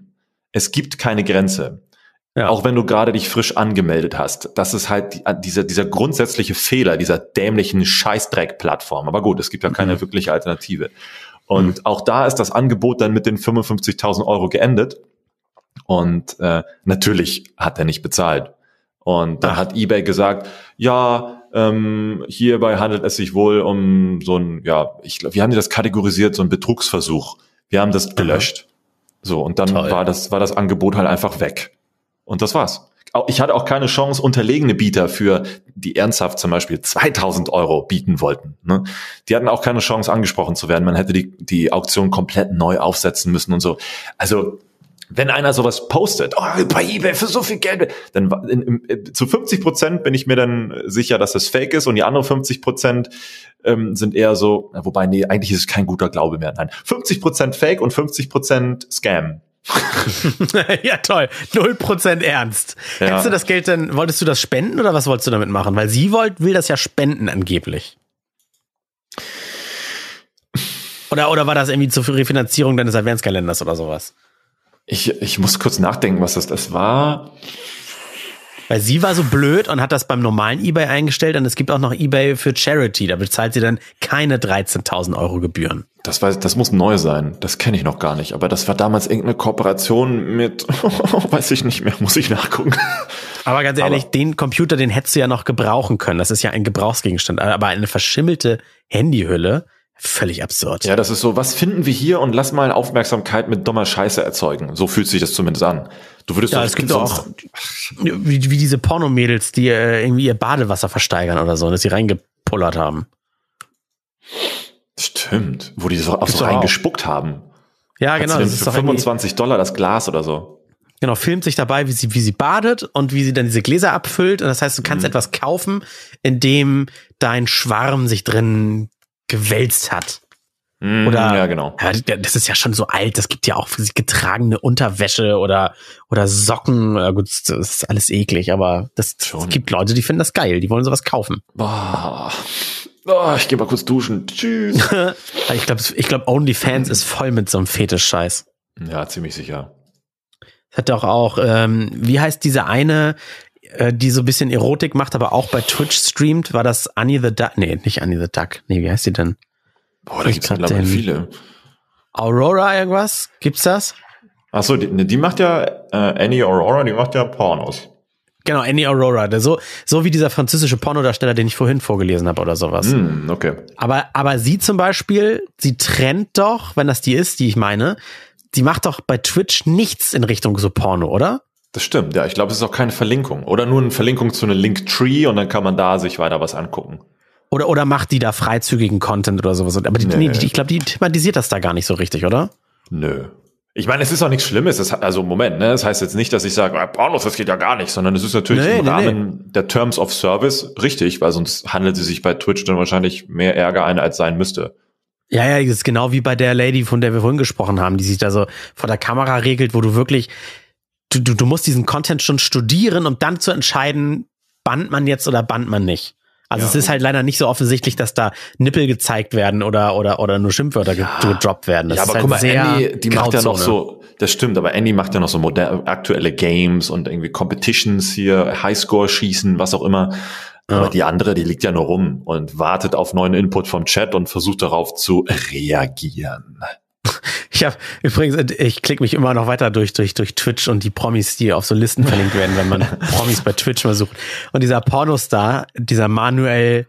es gibt keine Grenze. Ja. Auch wenn du gerade dich frisch angemeldet hast. Das ist halt die, dieser, dieser grundsätzliche Fehler dieser dämlichen Scheißdreck-Plattform. Aber gut, es gibt ja keine mhm. wirkliche Alternative. Und mhm. auch da ist das Angebot dann mit den fünfundfünfzigtausend Euro geendet. Und äh, natürlich hat er nicht bezahlt. Und dann Ach. hat eBay gesagt, ja, ähm, hierbei handelt es sich wohl um so ein, ja, ich glaube, wie haben die das kategorisiert, so ein Betrugsversuch. Wir haben das gelöscht. Mhm. So, und dann Toll. war das, war das Angebot halt einfach weg. Und das war's. Ich hatte auch keine Chance, unterlegene Bieter für die ernsthaft zum Beispiel zweitausend Euro bieten wollten. Ne? Die hatten auch keine Chance, angesprochen zu werden. Man hätte die, die Auktion komplett neu aufsetzen müssen und so. Also, wenn einer sowas postet, oh, bei eBay für so viel Geld, dann in, in, zu fünfzig Prozent bin ich mir dann sicher, dass das fake ist und die anderen fünfzig Prozent ähm, sind eher so, wobei, nee, eigentlich ist es kein guter Glaube mehr. Nein, fünfzig Prozent fake und fünfzig Prozent Scam. Ja, toll. Null Prozent ernst. Ja. Hättest du das Geld denn, wolltest du das spenden oder was wolltest du damit machen? Weil sie wollt, will das ja spenden angeblich. Oder, oder war das irgendwie zur Refinanzierung deines Adventskalenders oder sowas? Ich, ich muss kurz nachdenken, was das, das war. Weil sie war so blöd und hat das beim normalen eBay eingestellt und es gibt auch noch eBay für Charity. Da bezahlt sie dann keine dreizehntausend Euro Gebühren. Das weiß, das muss neu sein. Das kenne ich noch gar nicht. Aber das war damals irgendeine Kooperation mit, weiß ich nicht mehr, muss ich nachgucken. Aber ganz ehrlich, aber den Computer, den hättest du ja noch gebrauchen können. Das ist ja ein Gebrauchsgegenstand. Aber eine verschimmelte Handyhülle, völlig absurd. Ja, das ist so, was finden wir hier und lass mal Aufmerksamkeit mit dummer Scheiße erzeugen. So fühlt sich das zumindest an. Du würdest ja, es gibt auch wie, wie diese Pornomädels, die äh, irgendwie ihr Badewasser versteigern oder so, dass sie reingepullert haben. Stimmt, wo die so auch so reingespuckt haben. Ja, genau. Das ist für fünfundzwanzig Dollar das Glas oder so. Genau, filmt sich dabei, wie sie, wie sie badet und wie sie dann diese Gläser abfüllt. Und das heißt, du kannst mhm. etwas kaufen, in dem dein Schwarm sich drin gewälzt hat. Mhm, oder, ja, genau. Ja, das ist ja schon so alt. Das gibt ja auch getragene Unterwäsche oder, oder Socken. Ja, gut, das ist alles eklig, aber das, es gibt Leute, die finden das geil. Die wollen sowas kaufen. Boah. Oh, ich gehe mal kurz duschen. Tschüss. ich glaube, ich glaube, OnlyFans ist voll mit so einem Fetisch-Scheiß. Ja, ziemlich sicher. Das hat doch auch, ähm, wie heißt diese eine, äh, die so ein bisschen Erotik macht, aber auch bei Twitch streamt, war das Annie the Duck? Nee, nicht Annie the Duck. Nee, wie heißt die denn? Boah, da gibt's mittlerweile viele. Aurora irgendwas? Gibt's das? Ach so, die, die macht ja, äh, Annie Aurora, die macht ja Pornos. Genau, Annie Aurora, der so, so wie dieser französische Pornodarsteller, den ich vorhin vorgelesen habe oder sowas. Mm, okay. Aber, aber sie zum Beispiel, sie trennt doch, wenn das die ist, die ich meine, sie macht doch bei Twitch nichts in Richtung so Porno, oder? Das stimmt, ja. Ich glaube, es ist auch keine Verlinkung. Oder nur eine Verlinkung zu einem Linktree und dann kann man da sich weiter was angucken. Oder, oder macht die da freizügigen Content oder sowas. Aber die, nee. nee, die, ich glaube, die thematisiert das da gar nicht so richtig, oder? Nö. Ich meine, es ist auch nichts Schlimmes. Das, also Moment, ne? Das heißt jetzt nicht, dass ich sage, ah, Pornos, das geht ja gar nicht, sondern es ist natürlich nee, im nee, Rahmen nee. der Terms of Service richtig, weil sonst handelt sie sich bei Twitch dann wahrscheinlich mehr Ärger ein, als sein müsste. Ja, ja, das ist genau wie bei der Lady, von der wir vorhin gesprochen haben, die sich da so vor der Kamera regelt, wo du wirklich, du, du, du musst diesen Content schon studieren, um dann zu entscheiden, bannt man jetzt oder bannt man nicht. Also ja, es ist halt leider nicht so offensichtlich, dass da Nippel gezeigt werden oder oder oder nur Schimpfwörter ja. gedroppt werden. Das ja, aber ist halt guck mal, sehr Andy, die macht ja noch so, das stimmt, aber Andy macht ja noch so moderne, aktuelle Games und irgendwie Competitions hier, Highscore-Schießen, was auch immer. Ja. Aber die andere, die liegt ja nur rum und wartet auf neuen Input vom Chat und versucht darauf zu reagieren. Ich habe übrigens, ich klicke mich immer noch weiter durch durch durch Twitch und die Promis, die auf so Listen verlinkt werden, wenn man Promis bei Twitch mal sucht. Und dieser Pornostar, dieser Manuel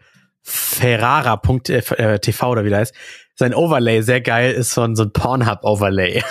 Ferrara Punkt T V oder wie der heißt, sein Overlay, sehr geil, ist so ein, so ein Pornhub-Overlay.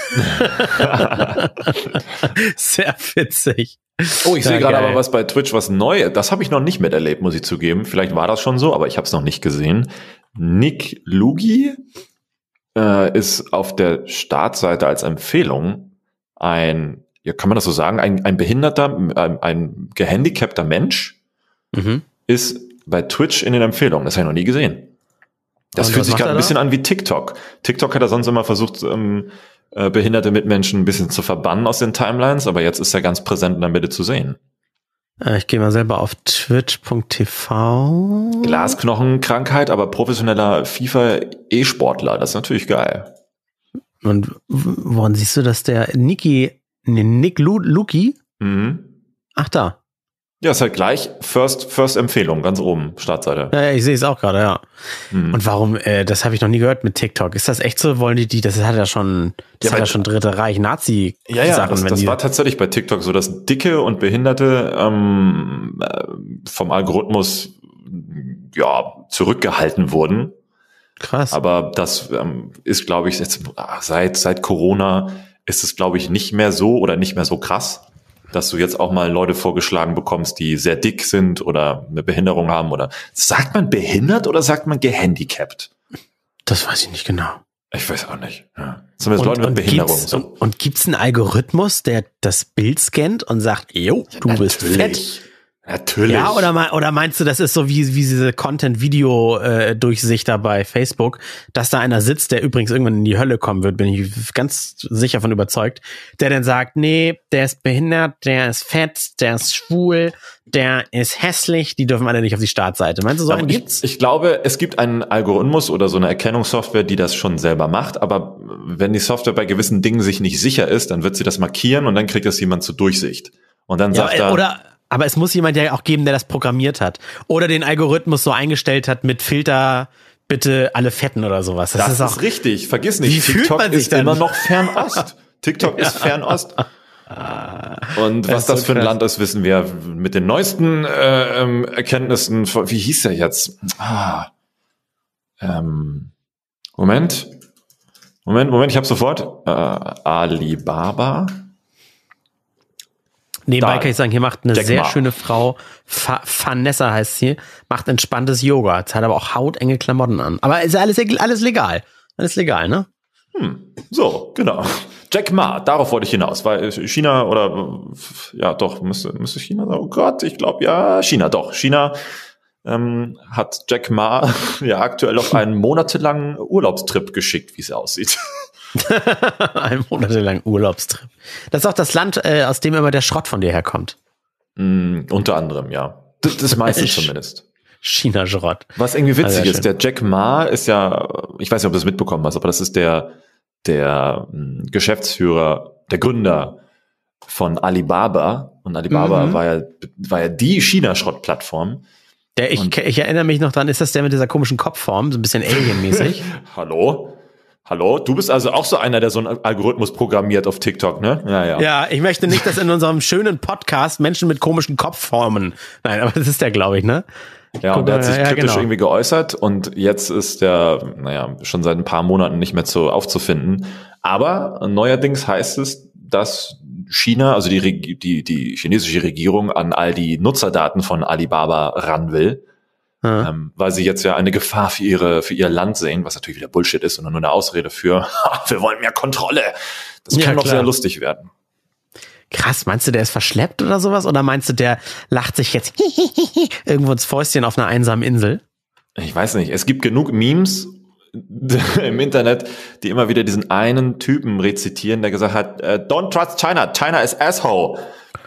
Sehr witzig. Oh, ich sehe gerade aber was bei Twitch, was neu, das habe ich noch nicht miterlebt, muss ich zugeben. Vielleicht war das schon so, aber ich habe es noch nicht gesehen. Nick Lugi äh, ist auf der Startseite als Empfehlung ein, ja, kann man das so sagen, ein, ein behinderter, ein, ein gehandicapter Mensch mhm. ist bei Twitch in den Empfehlungen. Das habe ich noch nie gesehen. Das Und fühlt sich gerade ein bisschen an wie TikTok. TikTok hat er sonst immer versucht, ähm, äh, behinderte Mitmenschen ein bisschen zu verbannen aus den Timelines, aber jetzt ist er ganz präsent in der Mitte zu sehen. Ich gehe mal selber auf twitch Punkt t v. Glasknochenkrankheit, aber professioneller FIFA-E-Sportler. Das ist natürlich geil. Und woran siehst du, dass der Niki Nee, Nick Lu- Luki? Mhm. Ach, da. Ja, ist halt gleich First, First Empfehlung, ganz oben, Startseite. Ja, ja, ich sehe es auch gerade, ja. Mhm. Und warum, äh, das habe ich noch nie gehört mit TikTok. Ist das echt so? Wollen die die, das hat ja schon, das Ja, hat ja weil- schon Dritte Reich, Nazi-Sachen. Ja, ja, das, wenn das die, war tatsächlich bei TikTok so, dass Dicke und Behinderte ähm, äh, vom Algorithmus ja zurückgehalten wurden. krass. Aber das ähm, ist, glaube ich, jetzt ach, seit seit Corona ist es, glaube ich, nicht mehr so oder nicht mehr so krass, dass du jetzt auch mal Leute vorgeschlagen bekommst, die sehr dick sind oder eine Behinderung haben oder sagt man behindert oder sagt man gehandicapt? Das weiß ich nicht genau. Ich weiß auch nicht. Ja. Zumindest Leute mit Behinderung. gibt's, So. und, und gibt's einen Algorithmus, der das Bild scannt und sagt, jo, du bist fett? Natürlich. Natürlich. Ja, oder, mein- oder meinst du, das ist so wie, wie diese Content-Video-Durchsichter bei Facebook, dass da einer sitzt, der übrigens irgendwann in die Hölle kommen wird, bin ich ganz sicher von überzeugt, der dann sagt, nee, der ist behindert, der ist fett, der ist schwul, der ist hässlich, die dürfen alle nicht auf die Startseite. Meinst du, so Aber einen ich, gibt's? ich glaube, es gibt einen Algorithmus oder so eine Erkennungssoftware, die das schon selber macht, aber wenn die Software bei gewissen Dingen sich nicht sicher ist, dann wird sie das markieren und dann kriegt das jemand zur Durchsicht. Und dann Ja, sagt er, oder, aber es muss jemand ja auch geben, der das programmiert hat. Oder den Algorithmus so eingestellt hat mit Filter, bitte alle Fetten oder sowas. Das, das ist ist, auch, richtig, vergiss nicht, Wie fühlt TikTok man sich ist dann? immer noch Fernost. TikTok ist Fernost. Und was ist das so für ein krass. Land ist, wissen wir mit den neuesten äh, ähm, Erkenntnissen. von- Wie hieß der jetzt? Ah, ähm, Moment. Moment, Moment, ich habe sofort. Äh, Alibaba. nebenbei da. kann ich sagen, hier macht eine Jack sehr Ma. schöne Frau, Fa- Vanessa heißt sie, macht entspanntes Yoga, hat aber auch hautenge Klamotten an. Aber ist ja alles, alles legal. Alles legal, ne? So, genau. Jack Ma, darauf wollte ich hinaus, weil China oder ja doch, müsste, müsste China sein. Oh Gott, ich glaube ja, China, doch. China ähm, hat Jack Ma ja aktuell auf einen monatelangen Urlaubstrip geschickt, wie es aussieht. Ein monatelang Urlaubstrip. Das ist auch das Land, äh, aus dem immer der Schrott von dir herkommt. Mm, unter anderem, ja. Das, das meiste zumindest. China-Schrott. Was irgendwie witzig Ah, sehr ist, der Jack Ma ist ja, ich weiß nicht, ob du das mitbekommen hast, aber das ist der, der mh, Geschäftsführer, der Gründer von Alibaba. Und Alibaba Mhm. war ja, war ja die China-Schrott-Plattform. Der, ich, ich erinnere mich noch dran, ist das der mit dieser komischen Kopfform, so ein bisschen Alien-mäßig? Hallo? Hallo? Du bist also auch so einer, der so einen Algorithmus programmiert auf TikTok, ne? Ja, ja. Ja, ich möchte nicht, dass in unserem schönen Podcast Menschen mit komischen Kopfformen. Nein, aber das ist der, glaube ich, ne? Ja, Guck und der hat mal, sich ja, kritisch genau. irgendwie geäußert und jetzt ist der, naja, schon seit ein paar Monaten nicht mehr zu aufzufinden. Aber neuerdings heißt es, dass China, also die, Reg- die, die chinesische Regierung an all die Nutzerdaten von Alibaba ran will, Ja. ähm, weil sie jetzt ja eine Gefahr für ihre, für ihr Land sehen, was natürlich wieder Bullshit ist, sondern nur eine Ausrede für, wir wollen mehr Kontrolle. Das Ja, kann doch klar. sehr lustig werden. Krass, meinst du, der ist verschleppt oder sowas? Oder meinst du, der lacht sich jetzt irgendwo ins Fäustchen auf einer einsamen Insel? Ich weiß nicht, es gibt genug Memes im Internet, die immer wieder diesen einen Typen rezitieren, der gesagt hat, äh, don't trust China, China is asshole.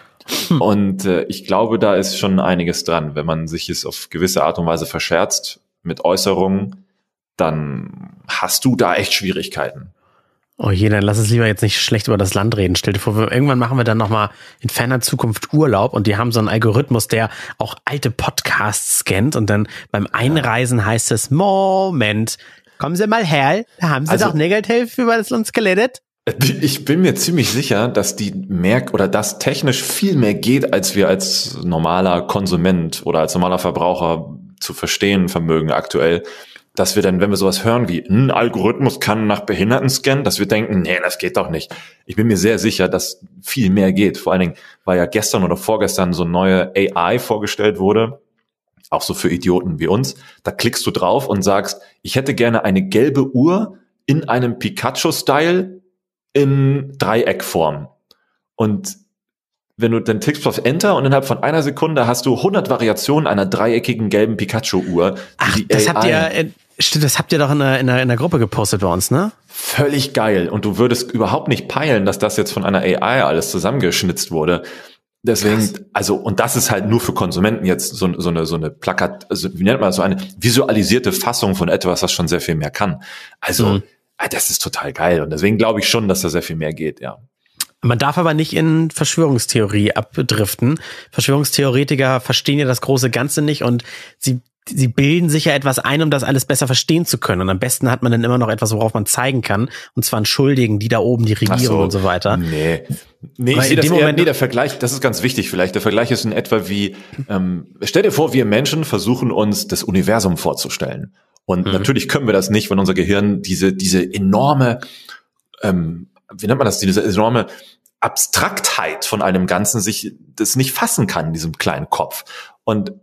Und äh, ich glaube, da ist schon einiges dran. Wenn man sich es auf gewisse Art und Weise verscherzt mit Äußerungen, dann hast du da echt Schwierigkeiten. Oh je, dann lass uns lieber jetzt nicht schlecht über das Land reden. Stell dir vor, wir- irgendwann machen wir dann nochmal in ferner Zukunft Urlaub und die haben so einen Algorithmus, der auch alte Podcasts scannt und dann beim Einreisen heißt es, Moment, kommen Sie mal her, da haben Sie Also- doch Nägeltelf über das uns gelettet. Ich bin mir ziemlich sicher, dass die mehr oder dass technisch viel mehr geht, als wir als normaler Konsument oder als normaler Verbraucher zu verstehen vermögen aktuell. Dass wir dann, wenn wir sowas hören wie ein Algorithmus kann nach Behinderten scannen, dass wir denken, nee, das geht doch nicht. Ich bin mir sehr sicher, dass viel mehr geht. Vor allen Dingen, weil ja gestern oder vorgestern so eine neue A I vorgestellt wurde, auch so für Idioten wie uns. Da klickst du drauf und sagst, ich hätte gerne eine gelbe Uhr in einem Pikachu-Style in Dreieckform. Und wenn du dann tippst auf Enter und innerhalb von einer Sekunde hast du hundert Variationen einer dreieckigen gelben Pikachu-Uhr. die Ach, die das A I habt ihr, äh, stimmt, das habt ihr doch in der, in der, in der Gruppe gepostet bei uns, ne? Völlig geil. Und du würdest überhaupt nicht peilen, dass das jetzt von einer A I alles zusammengeschnitzt wurde. Deswegen, Krass. also, und das ist halt nur für Konsumenten jetzt so, so eine, so eine Plakat, also, wie nennt man das, so eine visualisierte Fassung von etwas, was schon sehr viel mehr kann. Also, Mhm. ah, das ist total geil. Und deswegen glaube ich schon, dass da sehr viel mehr geht, ja. Man darf aber nicht in Verschwörungstheorie abdriften. Verschwörungstheoretiker verstehen ja das große Ganze nicht und sie sie bilden sich ja etwas ein, um das alles besser verstehen zu können. Und am besten hat man dann immer noch etwas, worauf man zeigen kann. Und zwar einen Schuldigen, die da oben die Regierung so, und so weiter. Nee, nee ich sehe das eher, nee, der Vergleich, das ist ganz wichtig vielleicht. Der Vergleich ist in etwa wie, ähm, stell dir vor, wir Menschen versuchen uns das Universum vorzustellen. Und mhm. natürlich können wir das nicht, wenn unser Gehirn diese diese enorme, ähm, wie nennt man das, diese enorme Abstraktheit von einem Ganzen sich das nicht fassen kann in diesem kleinen Kopf. Und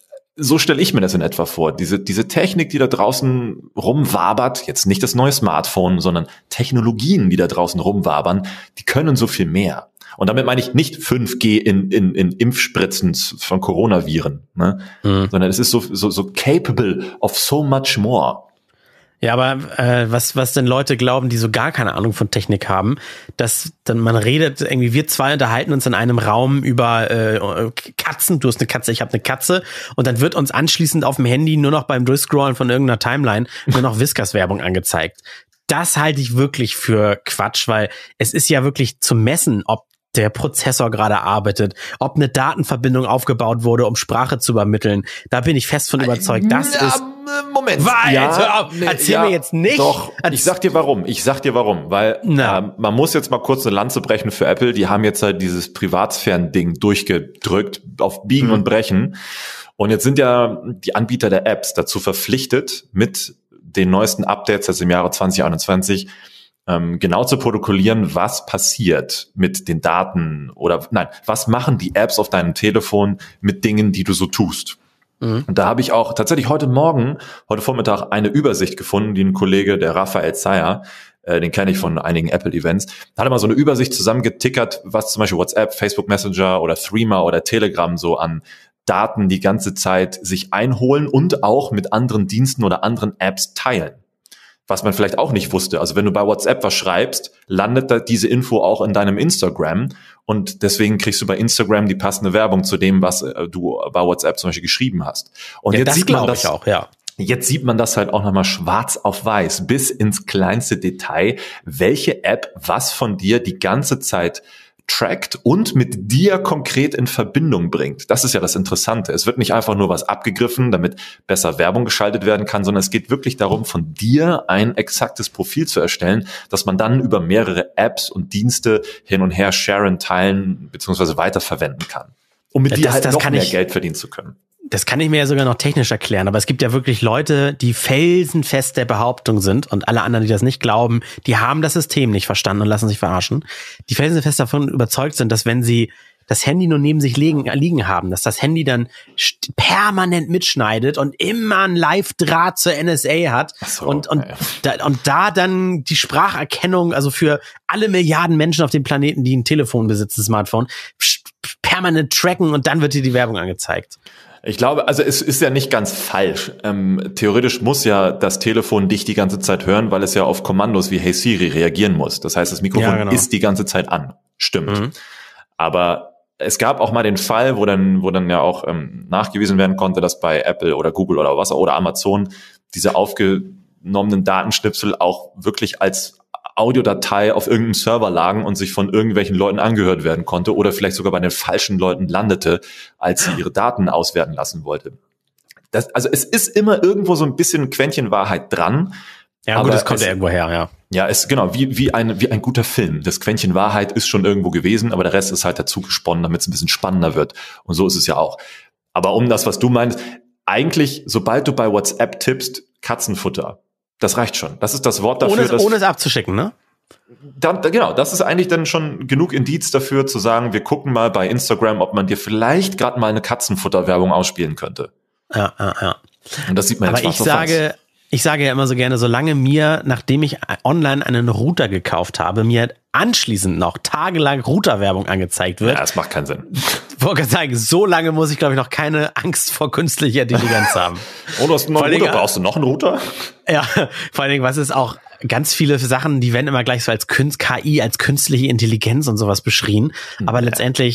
so stelle ich mir das in etwa vor. Diese, diese Technik, die da draußen rumwabert, jetzt nicht das neue Smartphone, sondern Technologien, die da draußen rumwabern, die können so viel mehr. Und damit meine ich nicht fünf G in, in, in Impfspritzen von Coronaviren, ne? Mhm. Sondern es ist so, so, so capable of so much more. Ja, aber äh, was was denn Leute glauben, die so gar keine Ahnung von Technik haben, dass dann man redet, irgendwie wir zwei unterhalten uns in einem Raum über äh, Katzen, du hast eine Katze, ich habe eine Katze und dann wird uns anschließend auf dem Handy nur noch beim Durchscrollen von irgendeiner Timeline nur noch Whiskas-Werbung angezeigt. Das halte ich wirklich für Quatsch, weil es ist ja wirklich zu messen, ob der Prozessor gerade arbeitet, ob eine Datenverbindung aufgebaut wurde, um Sprache zu übermitteln. Da bin ich fest von überzeugt. Das ja, ist Moment. Weit, ja, nee, Erzähl ja, mir jetzt nicht. Doch, ich sag dir warum. Ich sag dir warum. Weil äh, man muss jetzt mal kurz eine Lanze brechen für Apple. Die haben jetzt halt dieses Privatsphären-Ding durchgedrückt auf Biegen mhm. und Brechen. Und jetzt sind ja die Anbieter der Apps dazu verpflichtet, mit den neuesten Updates, also im Jahre zwanzig einundzwanzig, ähm, genau zu protokollieren, was passiert mit den Daten oder nein, was machen die Apps auf deinem Telefon mit Dingen, die du so tust. Und da habe ich auch tatsächlich heute Morgen, heute Vormittag eine Übersicht gefunden, die ein Kollege, der Raphael Zeyer, äh, den kenne ich von einigen Apple-Events, hat mal so eine Übersicht zusammengetickert, was zum Beispiel WhatsApp, Facebook Messenger oder Threema oder Telegram so an Daten die ganze Zeit sich einholen und auch mit anderen Diensten oder anderen Apps teilen. Was man vielleicht auch nicht wusste. Also wenn du bei WhatsApp was schreibst, landet da diese Info auch in deinem Instagram und deswegen kriegst du bei Instagram die passende Werbung zu dem, was äh, du bei WhatsApp zum Beispiel geschrieben hast. Und ja, jetzt das sieht man das ich auch, ja. Jetzt sieht man das halt auch nochmal schwarz auf weiß, bis ins kleinste Detail, welche App was von dir die ganze Zeit trackt und mit dir konkret in Verbindung bringt. Das ist ja das Interessante. Es wird nicht einfach nur was abgegriffen, damit besser Werbung geschaltet werden kann, sondern es geht wirklich darum, von dir ein exaktes Profil zu erstellen, das man dann über mehrere Apps und Dienste hin und her sharen, teilen bzw. weiterverwenden kann, um mit das, dir halt das noch mehr ich, Geld verdienen zu können. Das kann ich mir ja sogar noch technisch erklären, aber es gibt ja wirklich Leute, die felsenfest der Behauptung sind und alle anderen, die das nicht glauben, die haben das System nicht verstanden und lassen sich verarschen, die felsenfest davon überzeugt sind, dass wenn sie das Handy nur neben sich liegen, liegen haben, dass das Handy dann permanent mitschneidet und immer einen Live-Draht zur N S A hat so, und und, ja. da, und da dann die Spracherkennung, also für alle Milliarden Menschen auf dem Planeten, die ein Telefon besitzen, ein Smartphone, permanent tracken und dann wird dir die Werbung angezeigt. Ich glaube, also es ist ja nicht ganz falsch. Ähm, theoretisch muss ja das Telefon dich die ganze Zeit hören, weil es ja auf Kommandos wie Hey Siri reagieren muss. Das heißt, das Mikrofon ja, genau. ist die ganze Zeit an. Stimmt. Mhm. Aber es gab auch mal den Fall, wo dann, wo dann ja auch ähm, nachgewiesen werden konnte, dass bei Apple oder Google oder was oder Amazon diese aufgenommenen Datenschnipsel auch wirklich als Audiodatei auf irgendeinem Server lagen und sich von irgendwelchen Leuten angehört werden konnte oder vielleicht sogar bei den falschen Leuten landete, als sie ihre Daten auswerten lassen wollte. Das, also es ist immer irgendwo so ein bisschen ein Quäntchen Wahrheit dran. Ja, gut, das kommt ja irgendwo her, ja. Ja, es genau, wie wie ein wie ein guter Film. Das Quäntchen Wahrheit ist schon irgendwo gewesen, aber der Rest ist halt dazu gesponnen, damit es ein bisschen spannender wird. Und so ist es ja auch. Aber um das, was du meinst, eigentlich, sobald du bei WhatsApp tippst, Katzenfutter, das reicht schon. Das ist das Wort dafür, ohne, dass ohne es abzuschicken, ne? Dann, genau, das ist eigentlich dann schon genug Indiz dafür zu sagen, wir gucken mal bei Instagram, ob man dir vielleicht gerade mal eine Katzenfutterwerbung ausspielen könnte. Ja, ja, ja. Und das sieht man jetzt schwarz auf weiß. Aber ich sage, ich sage ja immer so gerne, solange mir, nachdem ich online einen Router gekauft habe, mir anschließend noch tagelang Routerwerbung angezeigt wird. Ja, das macht keinen Sinn. Wollte gerade sagen, so lange muss ich, glaube ich, noch keine Angst vor künstlicher Intelligenz haben. Oh, du hast noch einen Router, brauchst du noch einen Router? Ja, vor allen Dingen, was ist auch ganz viele Sachen, die werden immer gleich so als Künst, K I, als künstliche Intelligenz und sowas beschrien. Aber ja. letztendlich,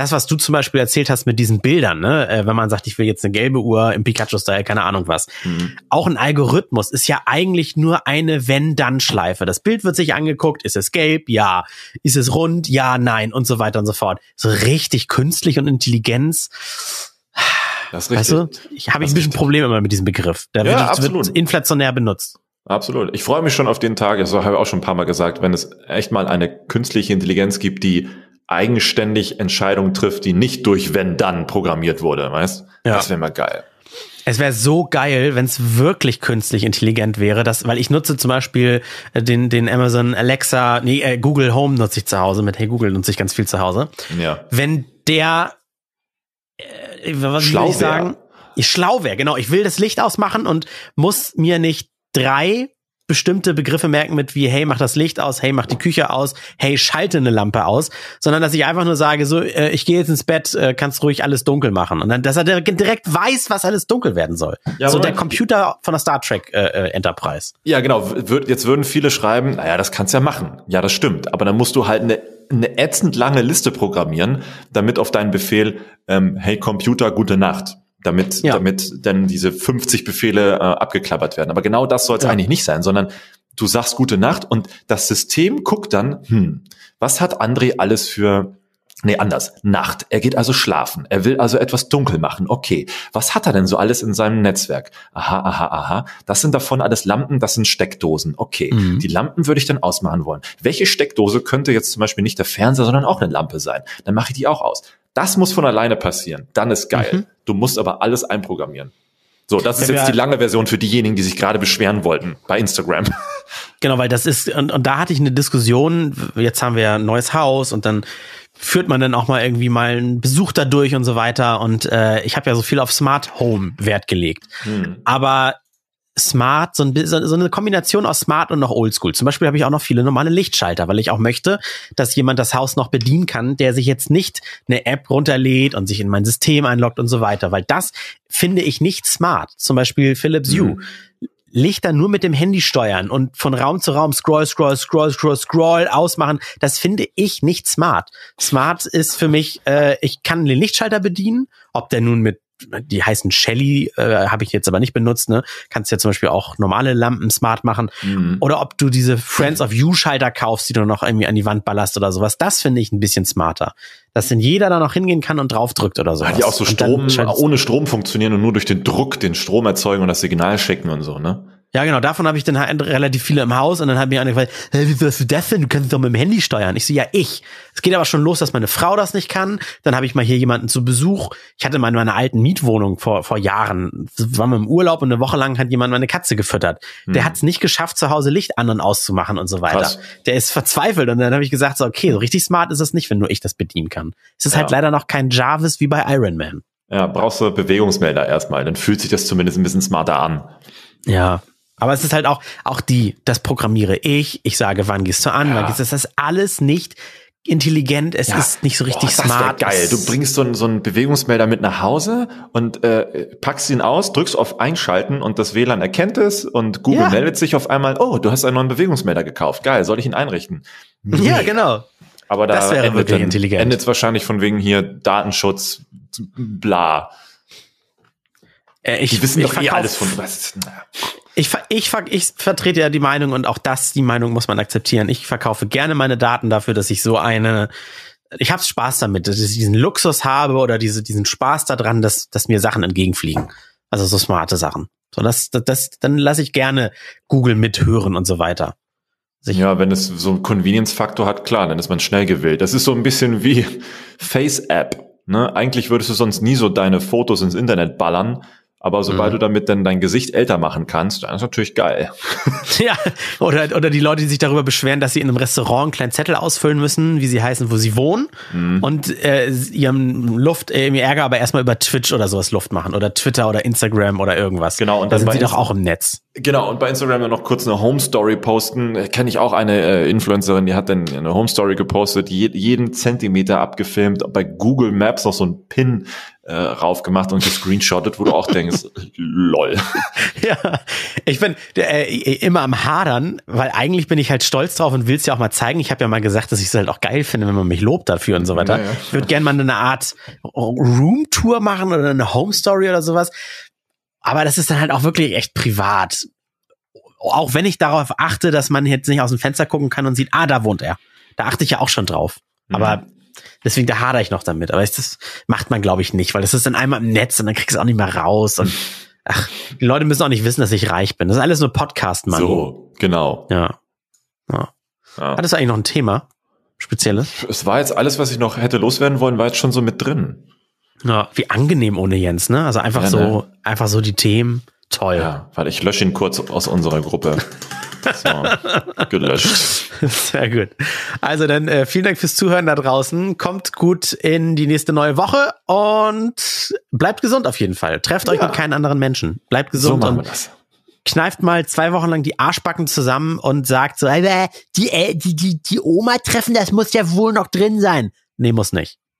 das, was du zum Beispiel erzählt hast mit diesen Bildern, ne, äh, wenn man sagt, ich will jetzt eine gelbe Uhr im Pikachu-Style, keine Ahnung was. Mhm. Auch ein Algorithmus ist ja eigentlich nur eine Wenn-Dann-Schleife. Das Bild wird sich angeguckt, ist es gelb? Ja. Ist es rund? Ja, nein und so weiter und so fort. So richtig künstlich und Intelligenz. Das ist richtig. Weißt du, ich habe ein bisschen Probleme immer mit diesem Begriff. Der ja, wird, absolut. wird inflationär benutzt. Absolut. Ich freue mich schon auf den Tag, das habe ich auch schon ein paar Mal gesagt, wenn es echt mal eine künstliche Intelligenz gibt, die eigenständig Entscheidungen trifft, die nicht durch Wenn-Dann programmiert wurde, weißt? Ja. Das wäre mal geil. Es wäre so geil, wenn es wirklich künstlich intelligent wäre, dass, weil ich nutze zum Beispiel den den Amazon Alexa, nee, äh, Google Home nutze ich zu Hause, mit Hey Google nutze ich ganz viel zu Hause. Ja. Wenn der, äh, was schlau will ich sagen? Ich schlau wäre, genau. Ich will das Licht ausmachen und muss mir nicht drei bestimmte Begriffe merken mit wie, hey, mach das Licht aus, hey, mach die Küche aus, hey, schalte eine Lampe aus, sondern dass ich einfach nur sage, so, äh, ich gehe jetzt ins Bett, äh, kannst ruhig alles dunkel machen. Und dann, dass er direkt weiß, was alles dunkel werden soll. Ja, so der Computer von der Star Trek äh, Enterprise. Ja, genau. Wür- jetzt würden viele schreiben, naja, das kannst du ja machen. Ja, das stimmt. Aber dann musst du halt eine eine ätzend lange Liste programmieren, damit auf deinen Befehl, ähm, hey Computer, gute Nacht. Damit, ja. damit dann diese fünfzig Befehle äh, abgeklappert werden. Aber genau das soll es ja. eigentlich nicht sein, sondern du sagst gute Nacht und das System guckt dann, hm, was hat André alles für, nee, anders, Nacht. Er geht also schlafen. Er will also etwas dunkel machen. Okay, was hat er denn so alles in seinem Netzwerk? Aha, aha, aha. Das sind davon alles Lampen, das sind Steckdosen. Okay, mhm. Die Lampen würde ich dann ausmachen wollen. Welche Steckdose könnte jetzt zum Beispiel nicht der Fernseher, sondern auch eine Lampe sein? Dann mache ich die auch aus. Das muss von alleine passieren. Dann ist geil. Mhm. Du musst aber alles einprogrammieren. So, das ist ja, jetzt die lange Version für diejenigen, die sich gerade beschweren wollten bei Instagram. Genau, weil das ist, und, und da hatte ich eine Diskussion, jetzt haben wir ja ein neues Haus und dann führt man dann auch mal irgendwie mal einen Besuch da durch und so weiter und äh, ich habe ja so viel auf Smart Home Wert gelegt. Hm. Aber Smart, so, ein, so eine Kombination aus Smart und noch Oldschool. Zum Beispiel habe ich auch noch viele normale Lichtschalter, weil ich auch möchte, dass jemand das Haus noch bedienen kann, der sich jetzt nicht eine App runterlädt und sich in mein System einloggt und so weiter, weil das finde ich nicht smart. Zum Beispiel Philips Hue. Mhm. Lichter nur mit dem Handy steuern und von Raum zu Raum scroll, scroll, scroll, scroll, scroll ausmachen, das finde ich nicht smart. Smart ist für mich, äh, ich kann den Lichtschalter bedienen, ob der nun mit, die heißen Shelly, äh, habe ich jetzt aber nicht benutzt, ne? Kannst ja zum Beispiel auch normale Lampen smart machen. Mhm. Oder ob du diese Friends of You-Schalter kaufst, die du noch irgendwie an die Wand ballerst oder sowas. Das finde ich ein bisschen smarter. Dass denn jeder da noch hingehen kann und draufdrückt oder sowas. Ja, die auch so Strom, ohne Strom funktionieren und nur durch den Druck den Strom erzeugen und das Signal schicken und so, ne? Ja, genau, davon habe ich dann halt relativ viele im Haus und dann hat mir einer gefragt, hey, wie wirst du das denn? Du kannst es doch mit dem Handy steuern. Ich so, ja, ich. Es geht aber schon los, dass meine Frau das nicht kann. Dann habe ich mal hier jemanden zu Besuch. Ich hatte mal in meiner alten Mietwohnung vor vor Jahren, waren wir im Urlaub und eine Woche lang hat jemand meine Katze gefüttert. Hm. Der hat es nicht geschafft, zu Hause Licht an und auszumachen und so weiter. Krass. Der ist verzweifelt und dann habe ich gesagt, so, okay, so richtig smart ist es nicht, wenn nur ich das bedienen kann. Es ist ja. halt leider noch kein Jarvis wie bei Iron Man. Ja, brauchst du Bewegungsmelder erstmal, dann fühlt sich das zumindest ein bisschen smarter an. Ja. Aber es ist halt auch, auch die, das programmiere ich, ich sage, wann gehst du an, ja. wann gehst du, das ist alles nicht intelligent, es ja. ist nicht so richtig Boah, smart. Das geil, du bringst so einen, so einen Bewegungsmelder mit nach Hause und äh, packst ihn aus, drückst auf Einschalten und das W L A N erkennt es und Google ja. meldet sich auf einmal, oh, du hast einen neuen Bewegungsmelder gekauft, geil, soll ich ihn einrichten? Nee. Ja, genau. Aber da das wäre endet wirklich intelligent. Endet es wahrscheinlich von wegen hier Datenschutz, bla. Äh, ich, Die wissen ich doch eh alles von was. Naja. Ich, ich, ich vertrete ja die Meinung und auch das, die Meinung muss man akzeptieren. Ich verkaufe gerne meine Daten dafür, dass ich so eine, ich habe Spaß damit, dass ich diesen Luxus habe oder diese, diesen Spaß daran, dass, dass mir Sachen entgegenfliegen. Also so smarte Sachen. So, das, das, das dann lasse ich gerne Google mithören und so weiter. Also ja, wenn es so einen Convenience-Faktor hat, klar, dann ist man schnell gewählt. Das ist so ein bisschen wie Face-App. Ne? Eigentlich würdest du sonst nie so deine Fotos ins Internet ballern. Aber sobald mhm. du damit dann dein Gesicht älter machen kannst, dann ist natürlich geil. Ja, oder oder die Leute, die sich darüber beschweren, dass sie in einem Restaurant einen kleinen Zettel ausfüllen müssen, wie sie heißen, wo sie wohnen mhm. und äh, ihrem Luft, äh, Ärger aber erstmal über Twitch oder sowas Luft machen oder Twitter oder Instagram oder irgendwas. Genau. Und da dann sind sie bei doch auch im Netz. Genau, und bei Instagram dann noch kurz eine Home Story posten. Kenne ich auch eine äh, Influencerin, die hat dann eine Home Story gepostet, je, jeden Zentimeter abgefilmt, bei Google Maps noch so ein Pin äh, raufgemacht und gescreenshottet, wo du auch denkst, lol. Ja, ich bin äh, immer am Hadern, weil eigentlich bin ich halt stolz drauf und will es ja auch mal zeigen. Ich habe ja mal gesagt, dass ich es halt auch geil finde, wenn man mich lobt dafür und so weiter. Ja, ja. Ich würde gerne mal eine Art Roomtour machen oder eine Home Story oder sowas. Aber das ist dann halt auch wirklich echt privat. Auch wenn ich darauf achte, dass man jetzt nicht aus dem Fenster gucken kann und sieht, ah, da wohnt er. Da achte ich ja auch schon drauf. Mhm. Aber deswegen, da hadere ich noch damit. Aber das macht man, glaube ich, nicht, weil das ist dann einmal im Netz und dann kriegst du es auch nicht mehr raus. Und ach, die Leute müssen auch nicht wissen, dass ich reich bin. Das ist alles nur Podcast, Mann. So, genau. Ja. ja. ja. Hattest du eigentlich noch ein Thema? Spezielles? Es war jetzt alles, was ich noch hätte loswerden wollen, war jetzt schon so mit drin. Ja, wie angenehm ohne Jens, ne? Also einfach ja, so, ne? einfach so die Themen. Toll. Ja, weil ich lösche ihn kurz aus unserer Gruppe. So, gelöscht. Sehr gut. Also dann äh, vielen Dank fürs Zuhören da draußen. Kommt gut in die nächste neue Woche und bleibt gesund auf jeden Fall. Trefft euch ja. mit keinen anderen Menschen. Bleibt gesund so und kneift mal zwei Wochen lang die Arschbacken zusammen und sagt so, äh, die, äh, die, die, die Oma treffen, das muss ja wohl noch drin sein. Nee, muss nicht.